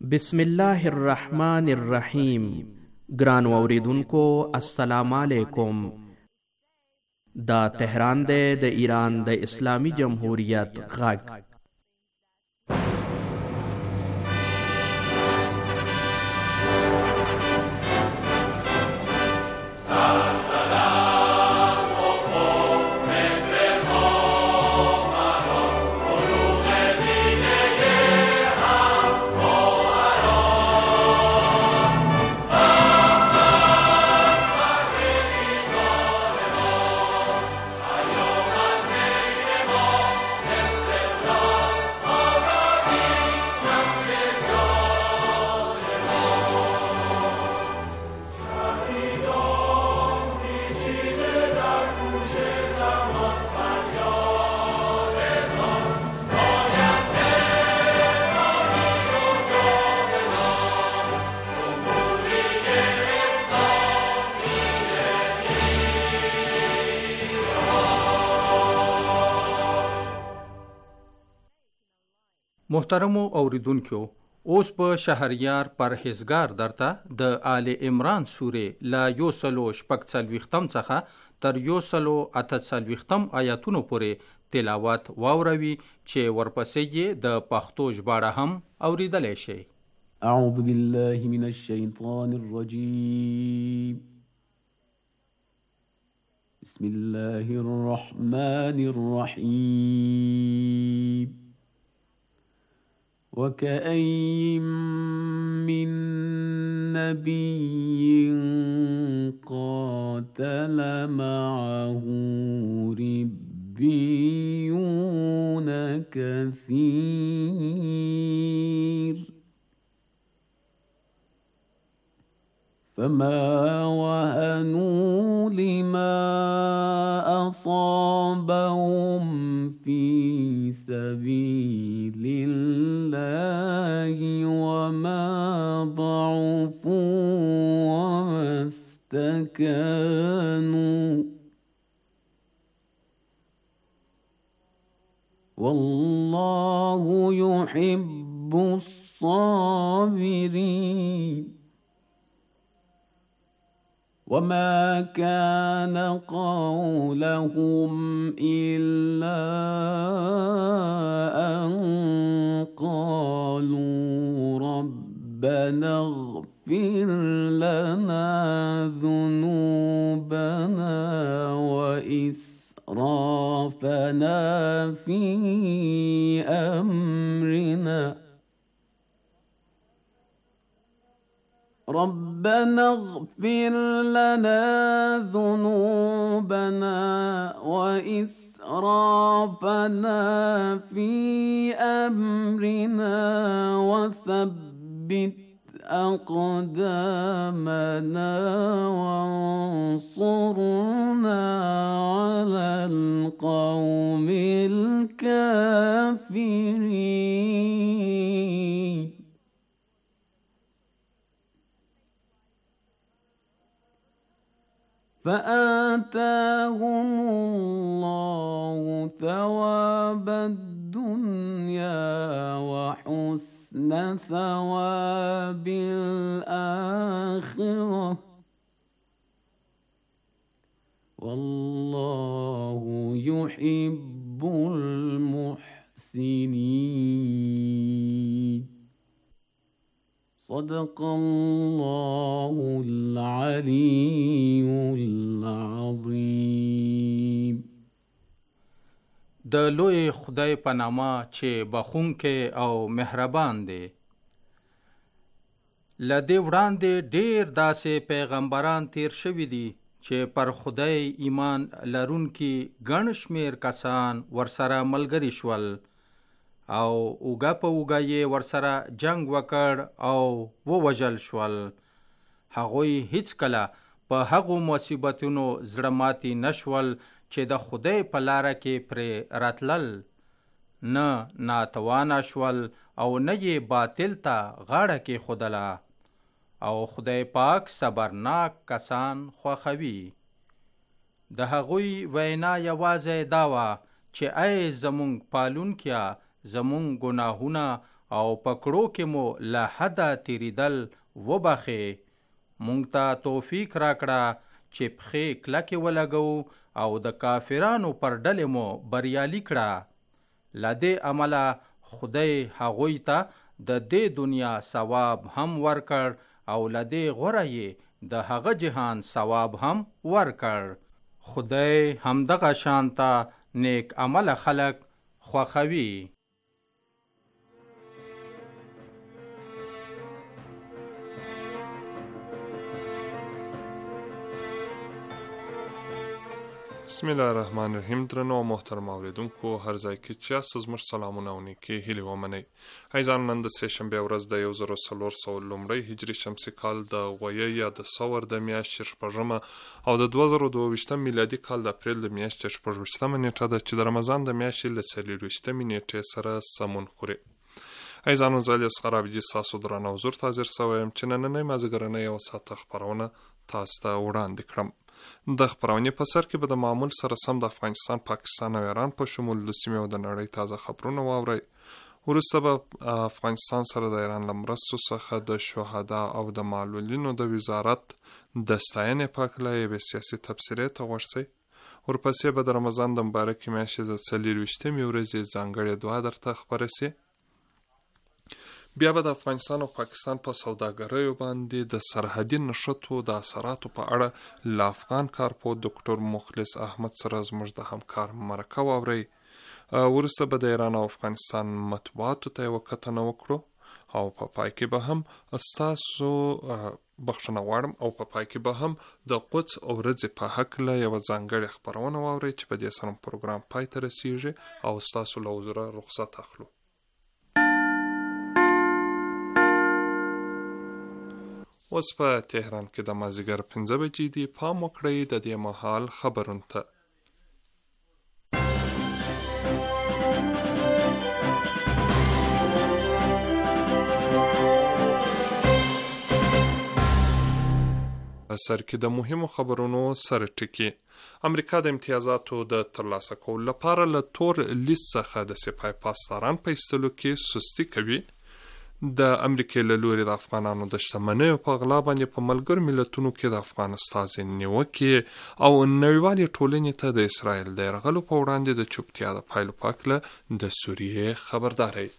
بسم الله الرحمن الرحیم. ګرانو اوریدونکو السلام علیکم. دا تهران دی د ایران د اسلامی جمهوریت غږ. محترمو اوریدونکو، اوس په شهریار پرهیزګار درته د آل عمران سورې لا 146 څخه تر 148 آیاتونو پورې تلاوت واوروي چې ورپسې یې د پښتو ژباړه هم اوریدلی شي. اعوذ بالله من الشیطان الرجیم. بسم الله الرحمن الرحیم. وكأين من نبي قاتل معه ربيون كثير فما وهنوا لما أصابهم في سبيل الله وما ضعفوا وما استكانوا والله يحب الصابرين. وما كان قولهم إلا أن قالوا ربنا اغفر لنا ذنوبنا وإسرافنا في أمرنا ربنا اغفر لنا ذنوبنا وإسرافنا في أمرنا وثبت أقدامنا وانصرنا على القوم الكافرين. فآتاهم الله ثواب الدنيا وحسن ثواب الآخرة والله يحب المحسنين. صدق الله العلي العظيم. د لوی خدای په نامه چې بخښونکی او مهربان دی. له دې وړاندې ډېر داسې پیغمبران تیر شوي دي چې پر خدای ایمان لرونکي ګڼ شمېر کسان ورسره ملګري شول او اوږه په اوږه یې ورسره جنگ وکړ او ووژل شول. هغوی هیڅکله په هغو مصیبتونو زړه ماتي نشول چې د خدای په لاره کې پرې راتلل، نه ناتوانه شول او نه یې باطل ته غاړه کېښودله. او خدای پاک صبرناک کسان خوښوي. د هغوی وینا یوازې دا وه چې ای زمونږ پالونکیه، زمونږ ګناهونه او پکړو کې مو له حده تیریدل وبخې. مونږ ته توفیق راکړه چې پښې کلکې ولګو او د کافرانو پر ډلې مو بریالي کړه. له دې عمله خدای هغوی ته د دې دنیا ثواب هم ورکړ او له دې غوره یې د هغه جهان ثواب هم ورکړ. خدای همدغه شانته نیک عمل خلق خوښوي. بسم الله الرحمن الرحیم. درنو محترم اوریدونکو هر ځای کې چې یاست زموږ سلامونه او نیکې هیلې ومنئ. ایزان نن د سه شنبې ورځ د 1400 لومړی هجري شمسي کال د غویه یا د سور د میاشتې شپږمه او د 2022 میلادي کال د اپریل د میاشتې شپږویشتمه نیټه ده چې د رمضان د میاشتې له 24مې نیټې سره سمون خوري. ایزانو زه اصغر عابدي ستاسو درانه حضور ته حاضر سوی یم چې نننۍ مازدیګرنۍ یوه ساعته خپرونه تاسو ته وړاندې کړم. د خپرونې په سر کې به د معمول سره سم د افغانستان، پاکستان او ایران په شمول د سیمې او د نړۍ تازه خبرونه واورئ. وروسته به افغانستان سره د ایران له مرستو څخه د شهدا او د معلولینو د وزارت د ستاینې په هکله یوې سیاسي تبصرې ته غوږ شئ. ورپسې به د رمضان د مبارکې میاشتې د 24مې ورځې ځانګړې دعا درته خپره سي. بیا به د افغانستان او پاکستان په سوداګریو باندې د سرحدي نښتو د اثراتو په اړه له افغان کارپوه ډاکټر مخلص احمد سره زموږ د همکار مرکه واورئ. وروسته به د ایران او افغانستان مطبوعاتو ته یوه کتنه وکړو او په پای کې به هم ستاسو بخښنه غواړم او په پای کې به هم د قدس ورځې په هکله یوه ځانګړې خپرونه واورئ چې په دې سره پروګرام پای ته رسیږي او ستاسو له حضوره رخصت اخلو. اوس په تهران کې د مازدیګر 5 بجې دي. پام وکړئ د دې مهال خبرونو ته. سر کې د مهمو خبرونو سره ټکی. امریکا د امتیازاتو د ترلاسه کولو لپاره له تور لیست څخه د سپاه پاسداران په ایستلو کې سستی کوي. د امریکای له لوري د افغانانو د شتمنیو په غلا باندې په ملګرو ملتونو کې د افغان استازي نیوکې او نړیوالې ټولنې ته د اسرائیل د یرغلو په وړاندې د چوپتیا د پایلو په هکله د سوریې خبرداری.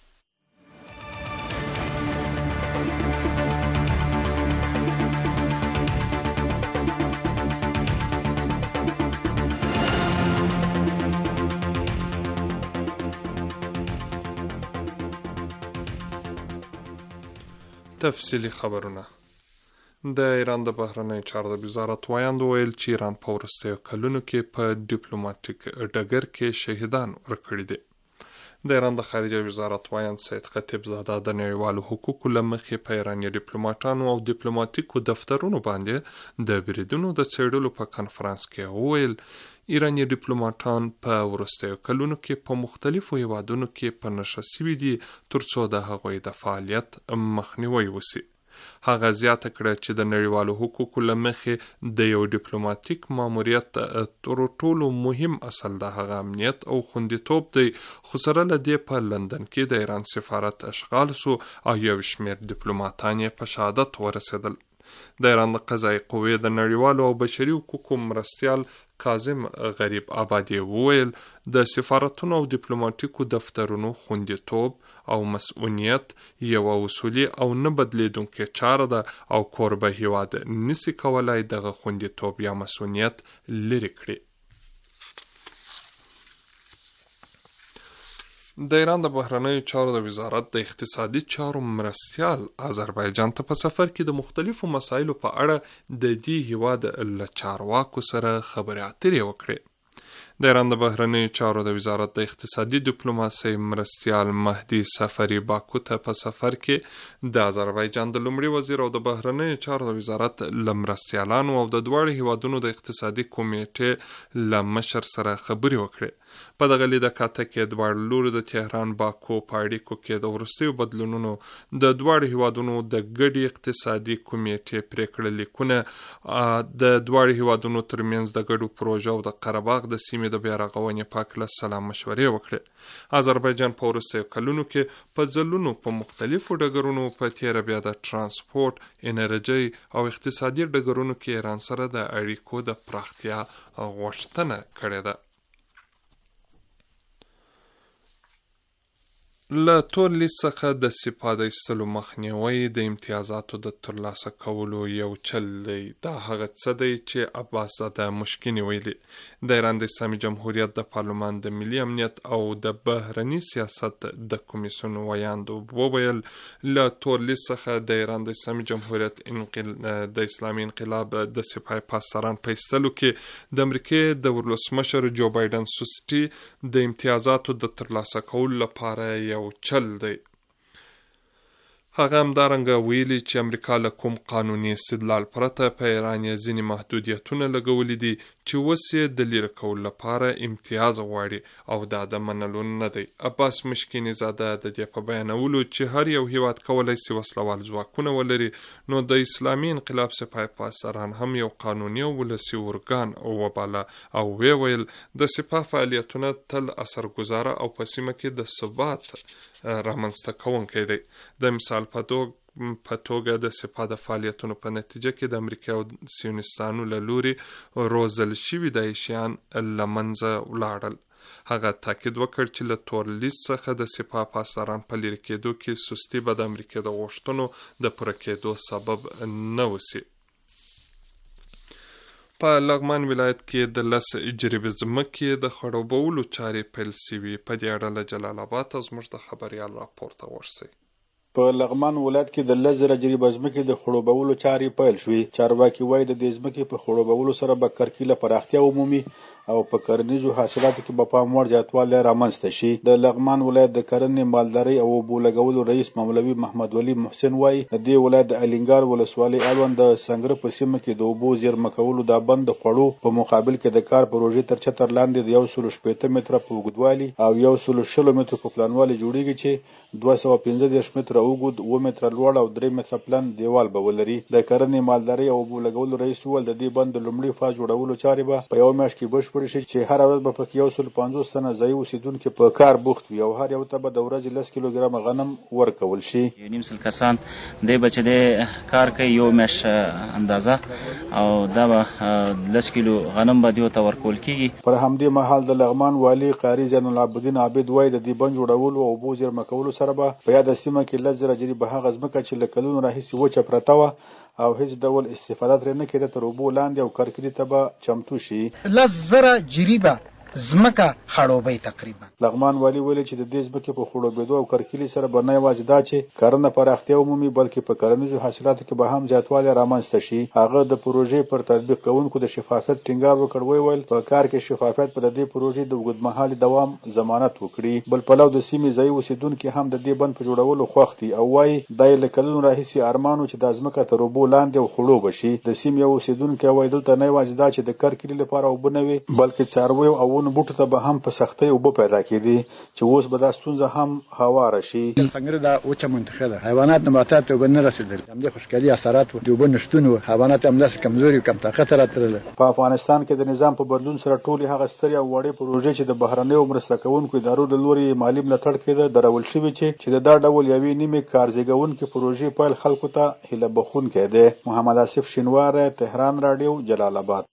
تفصیلی خبرونه. د ایران د بهرنی چارو د وزارت وایاند ویل چې ایران په وروستیو کلونو کې په ډیپلوماټیک ډګر کې شهیدان ورکړي دي. د ایران د خارجه وزارت وایاند سید خطیب زاده د نړیوالو حقوقو له مخې په ایراني ډیپلوماټانو او ډیپلوماټیکو دفترونو باندې د بریدونو د څېړلو په کنفرانس کې وویل ایراني ډیپلوماټان په وروستیو کلونو کې په مختلفو هیوادونو کې په نښه سوي دي ترڅو د هغوی د فعالیت مخنیوی وسي. هغه زیاته کړه چې د نړیوالو حقوقو له مخې د یو ډیپلوماټیک ماموریت تر ټولو مهم اصل د هغه امنیت او خوندیتوب دی، خو سره له دې په لندن کې د ایران سفارت اشغال سو او یو شمېر ډیپلوماټان یې په شهادت ورسېدل. د ایران د قضایي قوې د نړیوالو او بشري حقوقو مرستیال کاظم غریب آبادي وویل د سفارتونو او ډیپلوماټیکو دفترونو خوندیتوب او مسؤلیت یوه اصولي او نه بدلیدونکې چاره ده او کوربه هیواد نسی کولای دغه خوندیتوب یا مسؤلیت لرې کړي. د ایران د بهرنیو چارو د وزارت د اقتصادي چارو مرستیال آذربایجان ته په سفر کې د مختلفو مسایلو په اړه د دې هیواد له چارواکو سره خبرې اترې وکړې. د ایران د بهرنیو چارو د وزارت د اقتصادي ډیپلوماسۍ مرستیال مهدي سفری باکو ته په سفر کې د آذربایجان د لومړي وزیر او د بهرنیو چارو د وزارت له مرستیالانو او د دواړو هیوادونو د اقتصادي کمیټې له مشر سره خبرې وکړې. په دغه لیدکاته کې دواړو لورو د تهران باکو په اړیکو کې د وروستیو بدلونونو د دواړو هیوادونو د ګډې اقتصادي کمیټې پریکړه لیکونه د دواړو هیوادونو ترمنځ د ګډو پروژو او د قره باغ د سیمې د بیا رغونې په هکله سلا مشورې وکړې. آذربایجان په وروستیو کلونو کې په ځلونو په مختلفو ډګرونو په تیره بیا د ترانسپورت، انرژۍ او اقتصادي ډګرونو کې ایران سره د اړیکو د پراختیا غوښتنه کړې ده. له تور لیست څخه د سپاه د ایستلو مخنیوی د امتیازاتو د ترلاسه کولو یو چل دی. دا هغه څه دی چې عباس زاده مشکینی ویلي. د ایران د اسلامي جمهوریت د پارلمان د ملي امنیت او د بهرني سیاست د کمیسیون ویاندو وویل له تور لیست څخه د ایران د اسلامي جمهوریت د اسلامي انقلاب د سپاه پاسداران په ایستلو کې د امریکای د ولسمشر جو بایدن سستی د امتیازاتو د ترلاسه کولو لپاره یو چل دی. هغه همدارنګه ویلي چې امریکا له کوم قانوني استدلال پرته په ایران یې ځینې محدودیتونه لګولي دي چې اوس یې د لیرې کولو لپاره امتیاز غواړي او دا د منلو نه دی. عباس مشکینی زاده د دې په بیانولو چې هر یو هیواد کولی شي وسلوال ځواکونه ولري، نو د اسلامي انقلاب سپاه پاسداران هم یو قانوني او ولسي ارګان وباله او ویل د سپاه فعالیتونه تل اثرګذاره او په سیمه کې د ثبات رامنځته کوونکی دی. د مثال په توګه د سپاه د فعالیتونو په نتیجه کې د امریکا او سیونستانو له لوري روزل شوي داعشیان له منځه ولاړل. هغه تاکید وکړ چې له تور لیست څخه د سپاه پاسداران په لرې کېدو کې سستی به د امریکا د غوښتنو د پوره کېدو سبب نه وسی. په لغمان ولایت کې د 10 جریبې ځمکې د خړوبولو چارې پیل شوي. په دې اړه له جلال آباد زموږ د خبریال راپورته ورسئ. په لغمان ولایت کې د 10 جریبې ځمکې د خړوبولو چارې پیل شوې. چارواکي وایي د دې ځمکې په خړوبولو سره به کرکیله پراختیا ومومي او په کرنیزو حاصلاتو کې به پام وړ زیاتوالی رامنځته شي. د لغمان ولایت د کرنې، مالدارۍ او اوبو لګولو رئیس مولوي محمد ولی محسن وایي د دې ولایت د الینګار ولسوالۍ اړوند د سنګره په سیمه کې د اوبو زیرمه کولو دا بند د خوړو په مقابل کې د کار پروژې تر چتر لاندې د 160 متره په اوږدوالي او 160 متره په پلانوالي جوړیږي چې 215 متره اوږد، 2 متره لوړ او 3 متره پلن دیوال به ولري. د کرنې، مالدارۍ او اوبو لګولو رئیس وویل د دې بند د لومړي فاز جوړولو چارې به په یو میاشت کې بشپړې شي چې هر ورځ به پکې 150 تنه ځایي اوسیدونکي په کار بوخت وي او هر یو ته به د ورځې 10 کیلوګرامه غنم ورکول شي. یو نیم سل کسان دی بچ د کار کوي یو میاشت اندازه او دا به 10 کیلو غنم به دیو ته ورکول کیږي. پر همدې مهال د لغمان والی قاری زین العابدین عابد وای د دې بند جوړولو او اوبو زیرمه کولو سره به په یاد سیمه کې 10 جریبه هغه ځمکه چې له کلونو راهیسې وچه پرته وه او هیڅ ډول استفاده ترې نه کېده تر اوبو لاندې او کرکیلې ته به چمتو شي. 10 جریبه ځمکه خړوبۍ تقریبا. لغمان والی ویلي چې د دې ځمکې په خړوبېدو او کرکیلې سره به نه یوازې دا چې کرنه پراختیا ومومي بلکې په کرنیزو حاصلاتو کې به هم زیاتوالی رامنځته شي. هغه د پروژې پر تطبیق کوونکو د شفافیت ټینګار وکړ. ویل په کار کې شفافیت په دې پروژې د اوږدمهالي دوام ضمانت وکړي. بل پلو د سیمې ځایي اوسیدونکي هم د دې بند په جوړولو خوښ دي او وایي دا یې له کلونو راهیسې ارمانو چې دا ځمکه تر اوبو لاندې او خړوبه شي. د سیمې یو اوسیدونکی وایي دلته نه یوازې دا چې د کرکیلې لپاره اوبه نه وي بلکې څارویو او ونو بوټو ته به هم په سختۍ اوبه پیدا کېدي چې اوس به دا ستونزه هم هواره شي. څنګه دا وچه منطقه ده، حیوانات نباتات اوبه نه رسېدل، همدې خوشکالي اثرات د اوبو نشتون و حیوانات هم داسې کمزوري او کم طاقت راتلل. په افغانستان کې د نظام په بدلون سره ټولې هغه سترې او وړې پروژې چې د بهرنیو مرسته کوونکو ادارو له لوري مالي ملاتړ کېده درول شوي چې دا ډول یوې نیمې کارزیږونکې پروژې پیل خلکو ته هیله بخښونکی دی. محمد آصف شینواری، تهران رادیو، جلال آباد.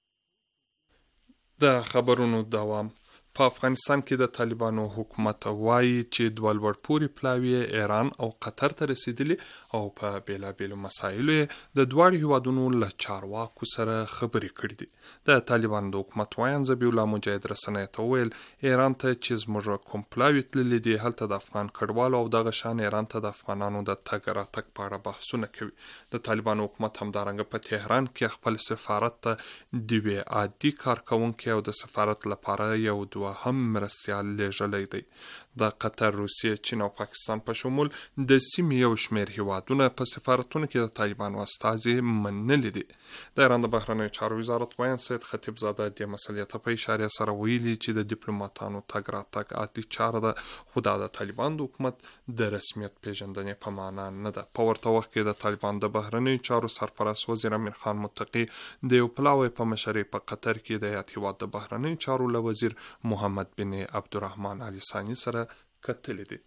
د خبرونو دوام. په افغانستان کې د طالبانو حکومت وایي چې دوه لوړپوړي پلاوي ایران او قطر ته رسیدلي او په بیلابیلو مسایلو د دواړو هیوادونو له چارواکو سره خبرې کړې دي. د طالبانو د حکومت وایي ذبیح الله مجاهد رسنیو ته وویل ایران ته چې زموږ کوم پلاوي تللي دي هلته د افغان کډوالو او دغه شان ایران ته د افغانانو د تګ راتګ په اړه بحثونه کوي. د طالبانو حکومت همدارنګه په تهران کې خپل سفارت ته د یوې عادي کارکونکي او د سفارت لپاره یو 2 دوهم مرستیال لیږلی دی. د قطر، روسیې، چین او پاکستان په شمول د سیمې یو شمېر هیوادونه په سفارتونو کې د طالبانو استازي منلي دي. د ایران د بهرنیو چارو وزارت ویان سید خطیبزاده دې مسلې ته په اشارې سره ویلي چې د ډیپلوماتانو تګ راتګ عادي چاره ده، خو دا د طالبان د حکومت د رسمیت پیژندنې په معنا نه ده. په ورته وخت کې د طالبان د بهرنیو چارو سرپرست وزیر امیر خان متقي د یو پلاوی په مشرۍ په قطر کې د یاد هیواد د بهرنیو چارو له وزیر محمد بن عبدالرحمن علي ثاني سره کتلې دي.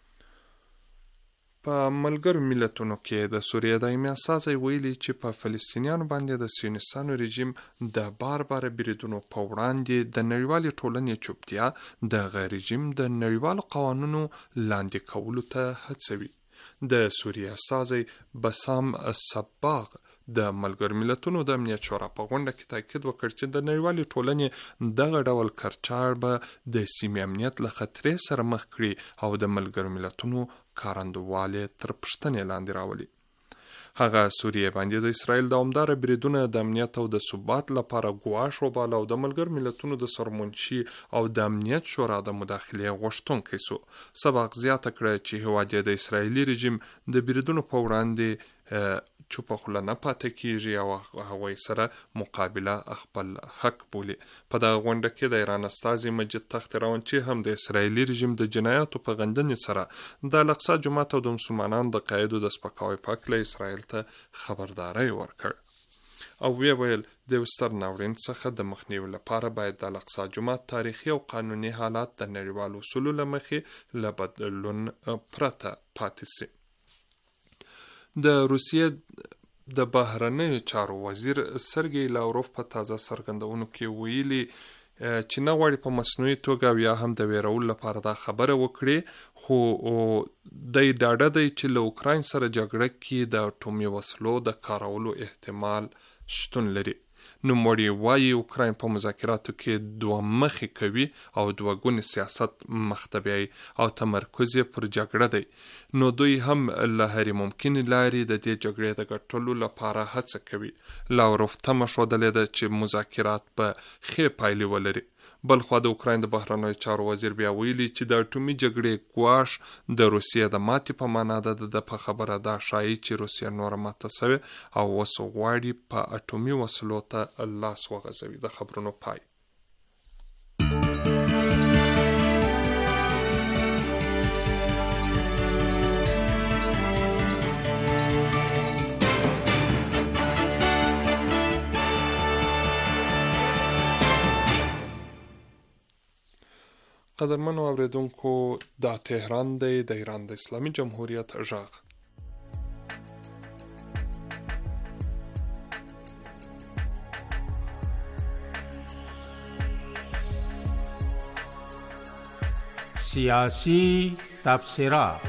په ملګرو ملتونو کې د سوریې دایمي استازی ویلي چې په فلسطینیانو باندې د سیونیستانو رژیم د بار بریدونو په وړاندې د نړیوالې ټولنې چوپتیا دغه رژیم د نړیوالو قوانونو لاندې کولو ته هڅوي. د سوریې استازی بسام صباغ د ملګرو ملتونو د امنیت شورا په غونډه کې تاکید وکړ چې د نړیوالې ټولنې دغه ډول کرچاړ به د سیمې امنیت له خطرې سره مخ کړي او د ملګرو ملتونو کارندوالې تر پوښتنې لاندې راولي. هغه سوریې باندې د اسرائیل دوامداره بریدونه د امنیت او د ثبات لپاره ګواښ وباله او د ملګرو ملتونو د سرمنشي او د امنیت شورا د مداخلې غوښتونکی سو. سبق زیاته کړه چې هیواد د اسرائیلي رژیم د بریدونو په وړاندې چوپه خوله نه پاتې کیږي او هغوی سره مقابله خپل حق بولي. په دغه غونډه کې د ایران استازي مجید تخت راونچي هم د اسرائیلي رژیم د جنایاتو په غندنې سره د الاقصی جومات او د مسلمانانو د قاعدو د سپکاوي په هکله اسرائیل ته خبرداری ورکړ او ویل د یو ستر ناورین څخه د مخنیوي لپاره باید د الاقصی جومات تاریخي او قانوني حالات د نړیوالو اصولو له مخې له بدلون پرته پاتې سي. د روسیې د بهرنیو چارو وزیر سرګی لاوروف په تازه څرګندونو کې ویلي چې نه غواړي په مصنوعي توګه او یا هم د ویرولو لپاره دا خبره وکړي، خو دی ډاډه دی چې له اوکراین سره جګړه کې د اټومي وسلو د کارولو احتمال شتون لري. نوموړي وایي اوکراین په مذاکراتو کې دوه مخې کوي او دوه ګونی سیاست مخته بیایي او تمرکز یې پر جګړه دی، نو دوی هم له هرې ممکنې لارې د دې جګړې د ګټلو لپاره هڅه کوي. لاوروف تمه ښودلې ده چې مذاکرات به ښې پایلې ولري. بلخوا د اوکراین د بهرنیو چارو وزیر بیا ویلي چې د اټومي جګړې ګواښ د روسیې د ماتې په معنا ده. د په خبره دا ښایي چې روسیه نوره ماته سوې او اوس غواړي په اټومي وسلو ته لاس وغځوي. د خبرونو پای. قدرمنو اوریدونکو، دا تهران دی، د ایران د اسلامي جمهوریت غږ. سیاسی تبصرات.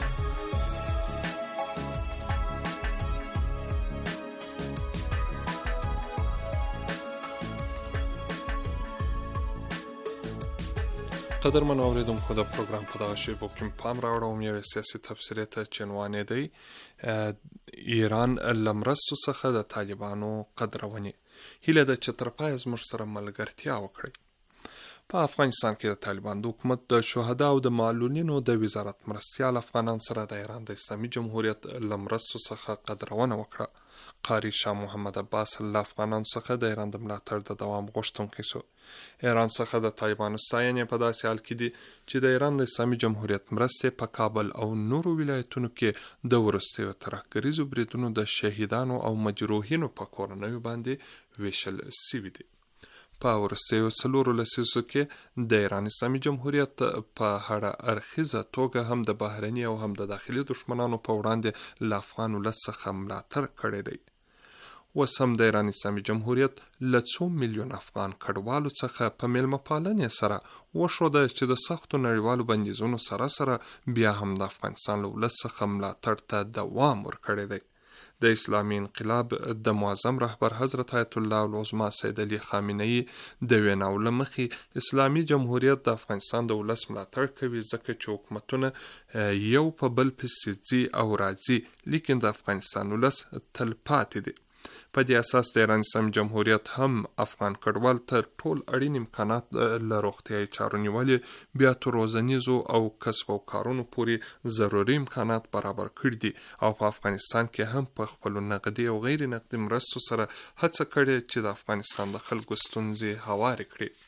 قدرمنو اوریدونکو، د پروګرام په دغه شیبو کې پام راوړم یو سیاسي تبصرې ته چې عنوان دی ایران له مرستو څخه د طالبانو قدرونې. هیله ده چې تر پایه زموږ سره ملګرتیا وکړئ. په افغانستان کې د طالبان د حکومت د شهدا او د معلولینو د وزارت مرستیال افغانان سره د ایران د اسلامي جمهوریت له مرستو څخه قدرونه وکړه. قاری شاه محمد عباس له افغانانو څخه د ایران د ملاتړ د دوام غوښتونکی سو. ایران څخه د طالبانو ستاینې په داسې حال کې دي چې د ایران د اسلامي جمهوریت مرستې په کابل او نورو ولایتونو کې د وروستیو ترهګریزو بریدونو د شهیدانو او مجروحینو په کورنیو باندې ویشل سوي دي. په وروستیو 4 لسیزو کې د ایران اسلامي جمهوریت په هړه اړخیزه توګه هم د بهرني او هم د داخلي دشمنانو په وړاندې له افغان ولس څخه ملاتړ کړی دی. اوس هم د ایران اسلامي جمهوریت له 2 میلیون افغان کډوالو څخه په میلمه پالنې سره وښوده چې د سختو نړیوالو بندیزونو سره سره بیا هم د افغانستان له ولس څخه ملاتړ ته دوام ورکړی دی. د اسلامي انقلاب د معظم رهبر حضرت آیت الله العظما سید علي خامنه‌ای د ویناو له مخې اسلامي جمهوریت د افغانستان د ولس ملاتړ کوي، ځکه چې حکومتونه یو په بل پسې ځي او راځي، لیکن د افغانستان ولس تل پاتې دی. په دې اساس د ایران اسلامي جمهوریت هم افغان کډوال ته ټول اړین امکانات له روغتیايي چارو نیولې بیا تر روزنیزو او کسب او کارونو پورې ضروري امکانات برابر کړي دي او په افغانستان کې هم په خپل نقدي او غیر نقدي مرستو سره هڅه کړې چې د افغانستان د خلکو ستونزې هوارې کړي.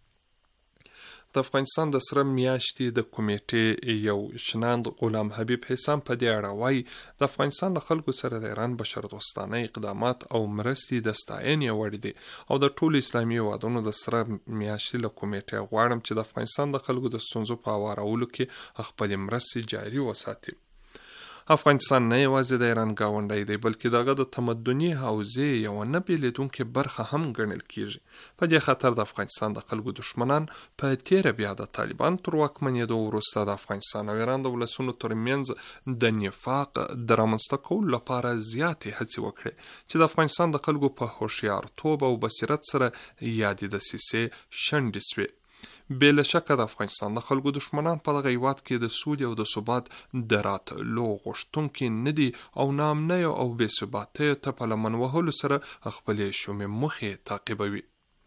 د افغانستان د سره میاشتې د کمیټې یو شناند غلام حبیب حسام په دې اړه وایي د افغانستان له خلکو سره د ایران بشردوستانه اقدامات او مرستې د ستاینې وړ دي او د ټولو اسلامي هیوادونو د سره میاشتې له کمیټې غواړم چې د افغانستان د خلکو د ستونزو په هوارولو کې خپلې مرستې جاري وساتي. افغانستان نه یوازې د ایران ګاونډی دی بلکې دغه د تمدني حوزې یوه نه بېلېدونکې برخه هم ګڼل کیږي. په دې خاطر د افغانستان د خلکو دشمنان په تیره بیا د طالبان تر واکمنېدو وروسته د افغانستان او ایران د ولسونو ترمنځ د نفاق د رامنځته کولو لپاره زیاتې هڅې وکړې چې د افغانستان د خلکو په هوښیارتوب او بصیرت سره یادې دسیسې شنډې سوې. بې له شکه د افغانستان د خلکو دشمنان په دغه هیواد کې د سولې او د ثبات د راتلو غوښتونکي نه دي او ناامنیو او بې ثباتیو ته په لمن وهلو سره خپلې شومې موخې تعقیبوي.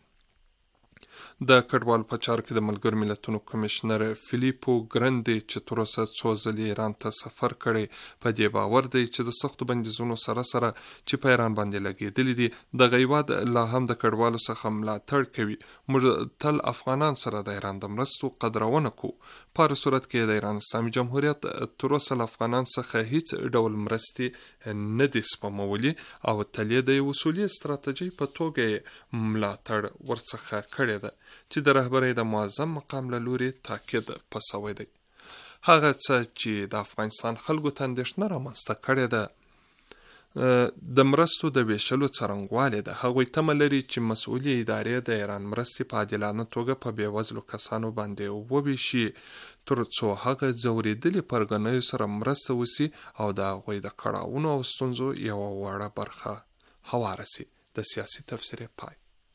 د کډوالو په چارو کې د ملګرو ملتونو کمشنر فیلیپو ګرندي چې تر اوسه څو ځلې ایران ته سفر کړی په دې باور دی چې د سختو بندیزونو سره سره چې په ایران باندې لګېدلي دي دغه هیواد لا هم د کډوالو څخه ملاتړ کوي. موږ تل افغانان سره د ایران د مرستو قدرونه کوو. په هر صورت کې د ایران اسلامي جمهوریت تر اوسه له افغانان څخه هیڅ ډول مرستې نه دي سپمولي او تل یې د اصولي ستراتیژۍ په توګه یې ملاتړ ورڅخه کړی ده چې د رهبرۍ د معظم مقام له لوري تاکید په سوی دی. هغه څه چې د افغانستان خلکو ته اندېښنه رامنځته کړې ده د مرستو د ویشلو څرنګوالی ده. هغوی تمه لري چې مسؤلې ادارې د ایران مرستې په عادلانه توګه په بېوزلو کسانو باندې وویشي تر څو هغه ځورېدلي پرګنیو سره مرسته وسي او د هغوی د کړاوونو او ستونزو یوه وړه برخه هواره سي. د سیاسي تفسیر پای.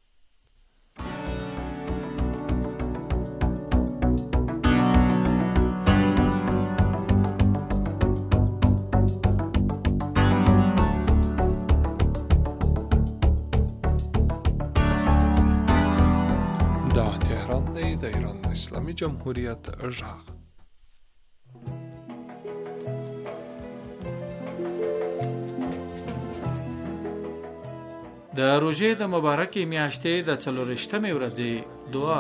د ایران اسلامي جمهوریت غږ. د روژې د مبارکې میاشتې د 40مې ورځې دعا.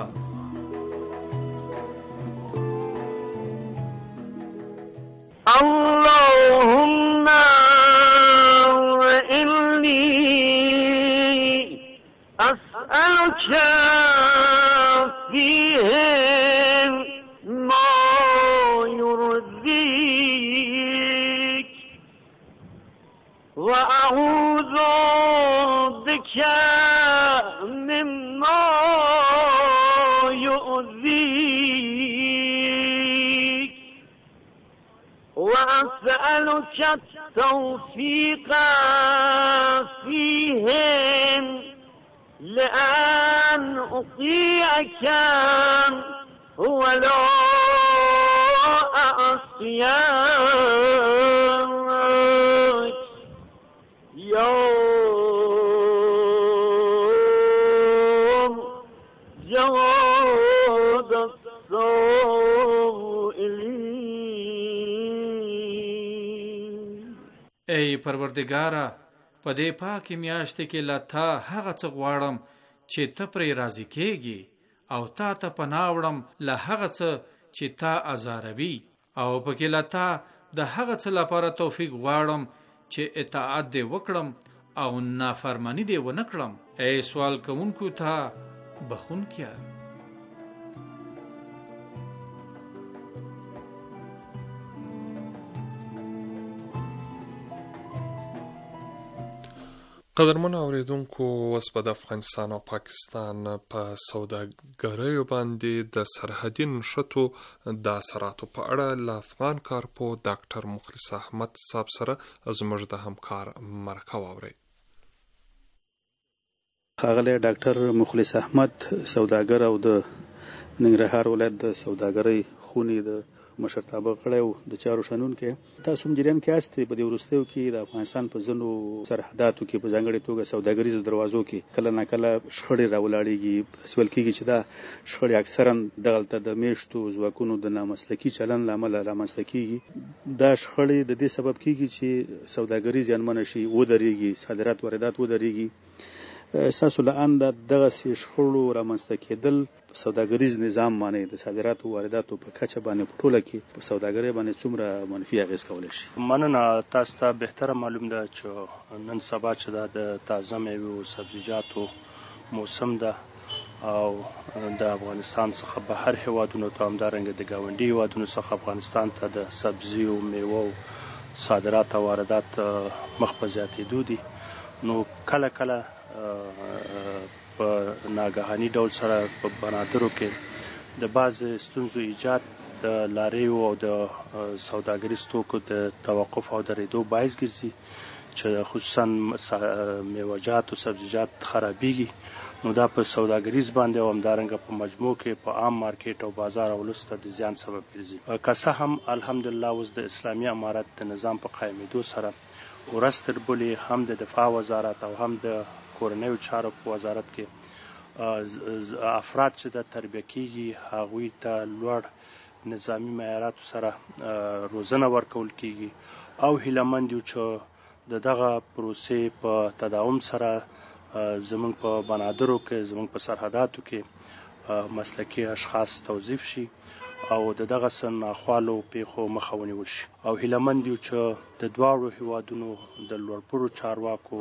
اللهم إني أسألك فيهم ما يرضيك وأعوذ بك مما يؤذيك وأسألك التوفيق فيهم لأن أطيعك ولا أعصيك يوم جواد السائلين. ای پروردگارا په دې پاکې میاشتې کې له تا هغه څه غواړم چې ته پرې راضي کېږي او تا ته پناه وړم له هغه څه چې تا ازاروي او پکې له تا د هغه څه لپاره توفیق غواړم چې اطاعت دې وکړم او نافرمانی دې ونه کړم. ای سوال کوونکو ته بخښونکیه. قدرمنو اوریدونکو، اوس به د افغانستان او پاکستان په سوداګریو باندې د سرحدي نښتو د اثراتو په اړه له افغان کارپو ډاکټر مخلص احمد صاحب سره زموږ د همکار مرکه واورئ. ښاغلی ډاکټر مخلص احمد، سوداګر او د ننګرهار ولایت د سوداګرۍ خونې د مشرتابه کړی او د چارو شنونکی. تاسو هم جریان کې یاستئ په دې وروستیو کې د افغانستان په ځینو سرحداتو کې په ځانګړې توګه سوداګریزو دروازو کې کله ناکله شخړې راولاړېږي. داسې ویل کېږي چې دا شخړې اکثرا دغلته د میشتو ځواکونو د نامسلکي چلند له امله رامنځته کېږي. دا شخړې د دې سبب کېږي چې سوداګري زیانمنه شي، ودرېږي، صادرات واردات ودرېږي. ستاسو له انده دغسې شخړو رامنځته کېدل سوداګریز نظام باندې د صادراتو وارداتو په کچه باندې په ټوله کې په سوداګرۍ باندې څومره منفي اغېز کولی شي؟ مننه. تاسو ته بهتره معلوم ده چې نن سبا چې دا د تازه میوې او سبزیجاتو موسم ده او د افغانستان څخه بهر هیوادونو ته همدارنګه د ګاونډي هیوادونو څخه افغانستان ته د سبزي او میوه او صادرات او واردات مخ په زیاتېدو دي. نو کله کله په ناګهاني ډول سره په بنادرو کې د بعض ستونزو ایجاد د لاریو او د سوداګریز توکو د توقف او درېدو باعث ګرځي چې خصوصا میوه‌جات او سبزیجات خرابېږي. نو دا په سوداګریز باندې او همدارنګه په مجموع کې په عام مارکیټ او بازار او ولس ته د زیان سبب ګرځي. که څه هم الحمدلله اوس د اسلامي امارت د نظام په قایمېدو سره ورځ تر بلې هم د دفاع وزارت او هم د کورنیو چارو په وزارت کې افراد چې د تربیه کېږي هغوی ته لوړ نظامي معیاراتو سره روزنه ورکول کېږي او هیلهمند یو چې د دغه پروسې په تداوم سره زمونږ په بنادرو کې زمونږ په سرحداتو کې مسلکي اشخاص توظیف شي او دغه څه ناخوالو پیښو مخه ونیول شي. او هیلهمند یو چې د دواړو هیوادونو د لوړپوړو چارواکو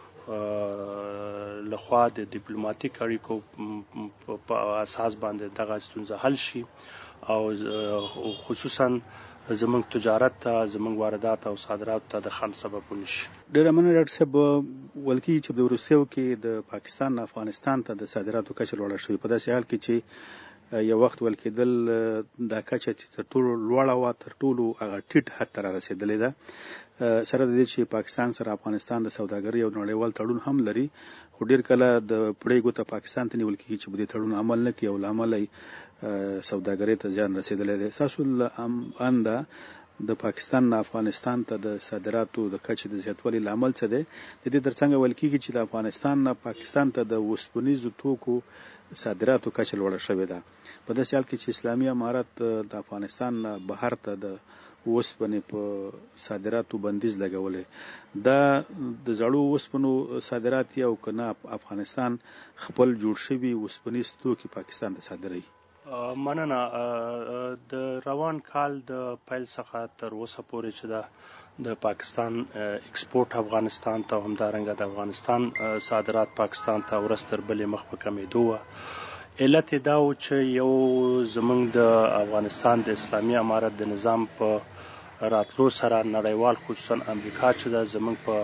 لخوا د ډیپلوماټیک اړیکو په اساس باندې دغه ستونزه حل شي او خصوصا زمونږ تجارت ته زمونږ واردات او صادرات ته د خنډ سبب ونشي. ډېره مننه ډاکټر صاحب. ویل کېږي چې د وروستیو کې د پاکستان نه افغانستان ته د صادراتو کچه لوړه شوې، په داسې حال کې چې یو وخت ویل کېدل دا کچه تر ټولو لوړه وه، تر ټولو هغه ټیټ حد ته رارسېدلې ده. سره د دې چې پاکستان سره افغانستان د سوداګرۍ یو نړیوال تړون هم لري، خو ډېر کله د پړې ګوته پاکستان ته نیول کېږي چې په دې تړون عمل نه کوي او له امله سوداګرۍ ته زیان رسېدلی دی. ستاسو له انده د پاکستان نه افغانستان ته د صادراتو د کچې د زیاتوالي لامل څه دی؟ د دې ترڅنګ ویل کېږي چې د افغانستان نه پاکستان ته د اوسپنیزو توکو صادراتو کچه لوړه شوې ده. په داسې حال کې چې اسلامي امارت د افغانستان نه بهر ته د اوسپنې په صادراتو بندیز لګولی، دا د زړو اوسپنو صادرات او که نه افغانستان خپل جوړ شوي اوسپنیز توکي پاکستان ته صادروي؟ مننه. د روان کال د پیل څخه تر اوسه پورې چې د پاکستان ایکسپورټ افغانستان ته همدارنګه د افغانستان صادرات پاکستان ته ورځ تر بلې مخ په کمېدو وه. علت یې دا و چې یو زمونږ د افغانستان د اسلامي امارت د نظام په راتلو سره نړیوال خصوصا امریکا چې دا زمونږ په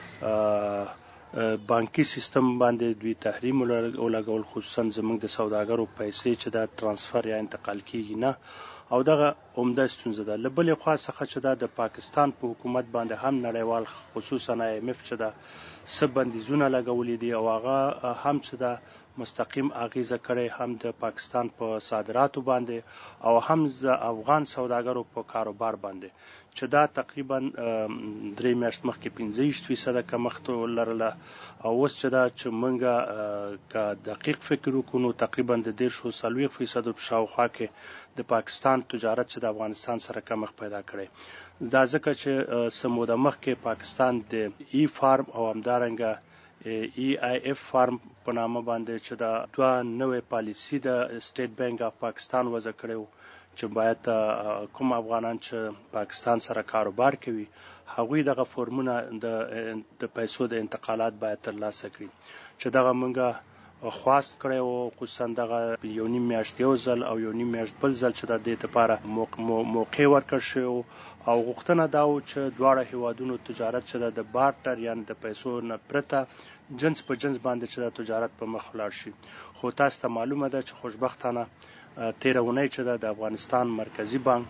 بانکي سیستم باندې دوی تحریم ولګول، خصوصا زمونږ د سوداګرو پیسې چې دا ترانسفر یا انتقال کېږي نه، او دغه عمده ستونزه ده. له بلې خوا څخه چې دا د پاکستان په حکومت باندې هم نړیوال خصوصا IMF چې دا څه بندیزونه لګولي دي او هغه هم چې دا مستقیم اغیزه کړي هم د پاکستان په صادراتو باندې او هم د افغان سوداګرو په کاروبار باندې چې دا تقریبا 3 میاشت مخکې 15% کمښت لرله او اوس چې دا چې موږ که دقیق فکر وکړو تقریبا د 40% په شاوخوا کې د پاکستان تجارت چې د افغانستان سره کمښت پیدا کړي. دا ځکه چې سموده مخکې پاکستان د فارم او همدارنګه EIF فارم په نامه باندې چې دا دوه نوې پالیسی د سټیټ بانک اف پاکستان وضع کړو چې باید کوم افغانان چې پاکستان سره کاروبار کوي هغوی دغه فورمونه د پیسو د انتقالات باید ترلاسه کړي چې دغه مونږه خواست کړی او خصوصا دغه یو نیم میاشت یو ځل او یو نیم میاشت بل ځل چې د دې لپاره موقع ورکړ شو او غوښتنه دا و چې دواړه هیوادونو تجارت چې د بارټر یعنی د پیسو نه پرته جنس په جنس باندې چې د تجارت په مخ لاړ شي. خو تاسو ته معلومه ده چې خوشبختانه 13 اونۍ چې د افغانستان مرکزی بانک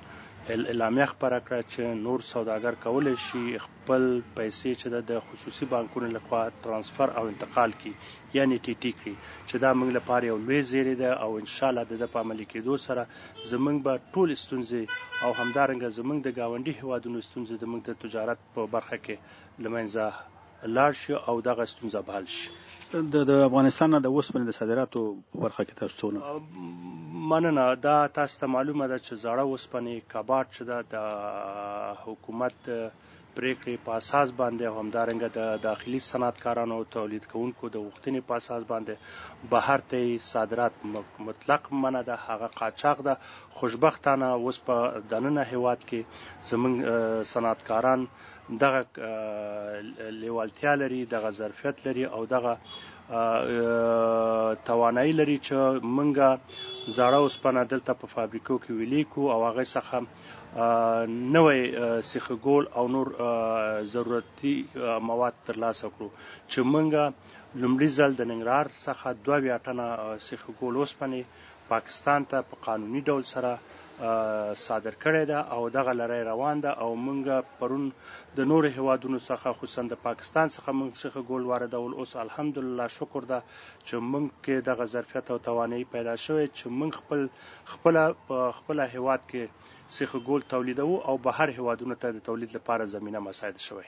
اعلامیه خپره کړه چې نور سوداګر کولی شي خپل پیسې چې د خصوصي بانکونو لخوا ترانسفر او انتقال کړي یعنی ټي ټي کړي چې دا موږ لپاره یو لوی زیری ده او ان شاء الله د په عملي کېدو سره زموږ به ټول ستونزې او همدارنګه زموږ د ګاونډي هیوادونو ستونزې زموږ د تجارت په برخه کې له منځه لاړ شي او دغه ستونزه به حل شي. د افغانستان د اوسپنې د صادراتو په برخه کې تاسو څونه مننه. دا تاسو ته معلومه ده چې زاړه اوسپنې کباټ چې ده د حکومت پریکړې په اساس باندې او همدارنګه د داخلي صنعتکارانو او تولید کوونکو د غوښتنې په اساس باندې بهر ته صادرات مطلق منع ده، هغه قاچاق ده. خوشبختانه اوس په دننه هیواد کې زموږ صنعتکاران دغه لیوالتیا لري، دغه ظرفیت لري او دغه توانایي لري چې موږ زاړه اوسپنه دلته په فابریکو کې ویلې کو او هغه څخه نوې سیخ ګول او نور ضرورتي مواد ترلاسه کړو چې موږ لومړي ځل د ننګرهار څخه 2 ټنه سیخ ګول اوسپنې پاکستان ته په قانوني ډول سره صادر کړی ده او دغه لړۍ روان ده او موږ پرون د نورو هیوادونو څخه خصوصا د پاکستان څخه موږ څخه ګول واردول. اوس الحمدلله شکر ده چې موږ کې دغه ظرفیت او توانایي پیدا شوی چې موږ خپل هیواد کې سیخ ګول تولیدو او بهر هیوادونو ته د تولید لپاره زمینه مساعد شوی.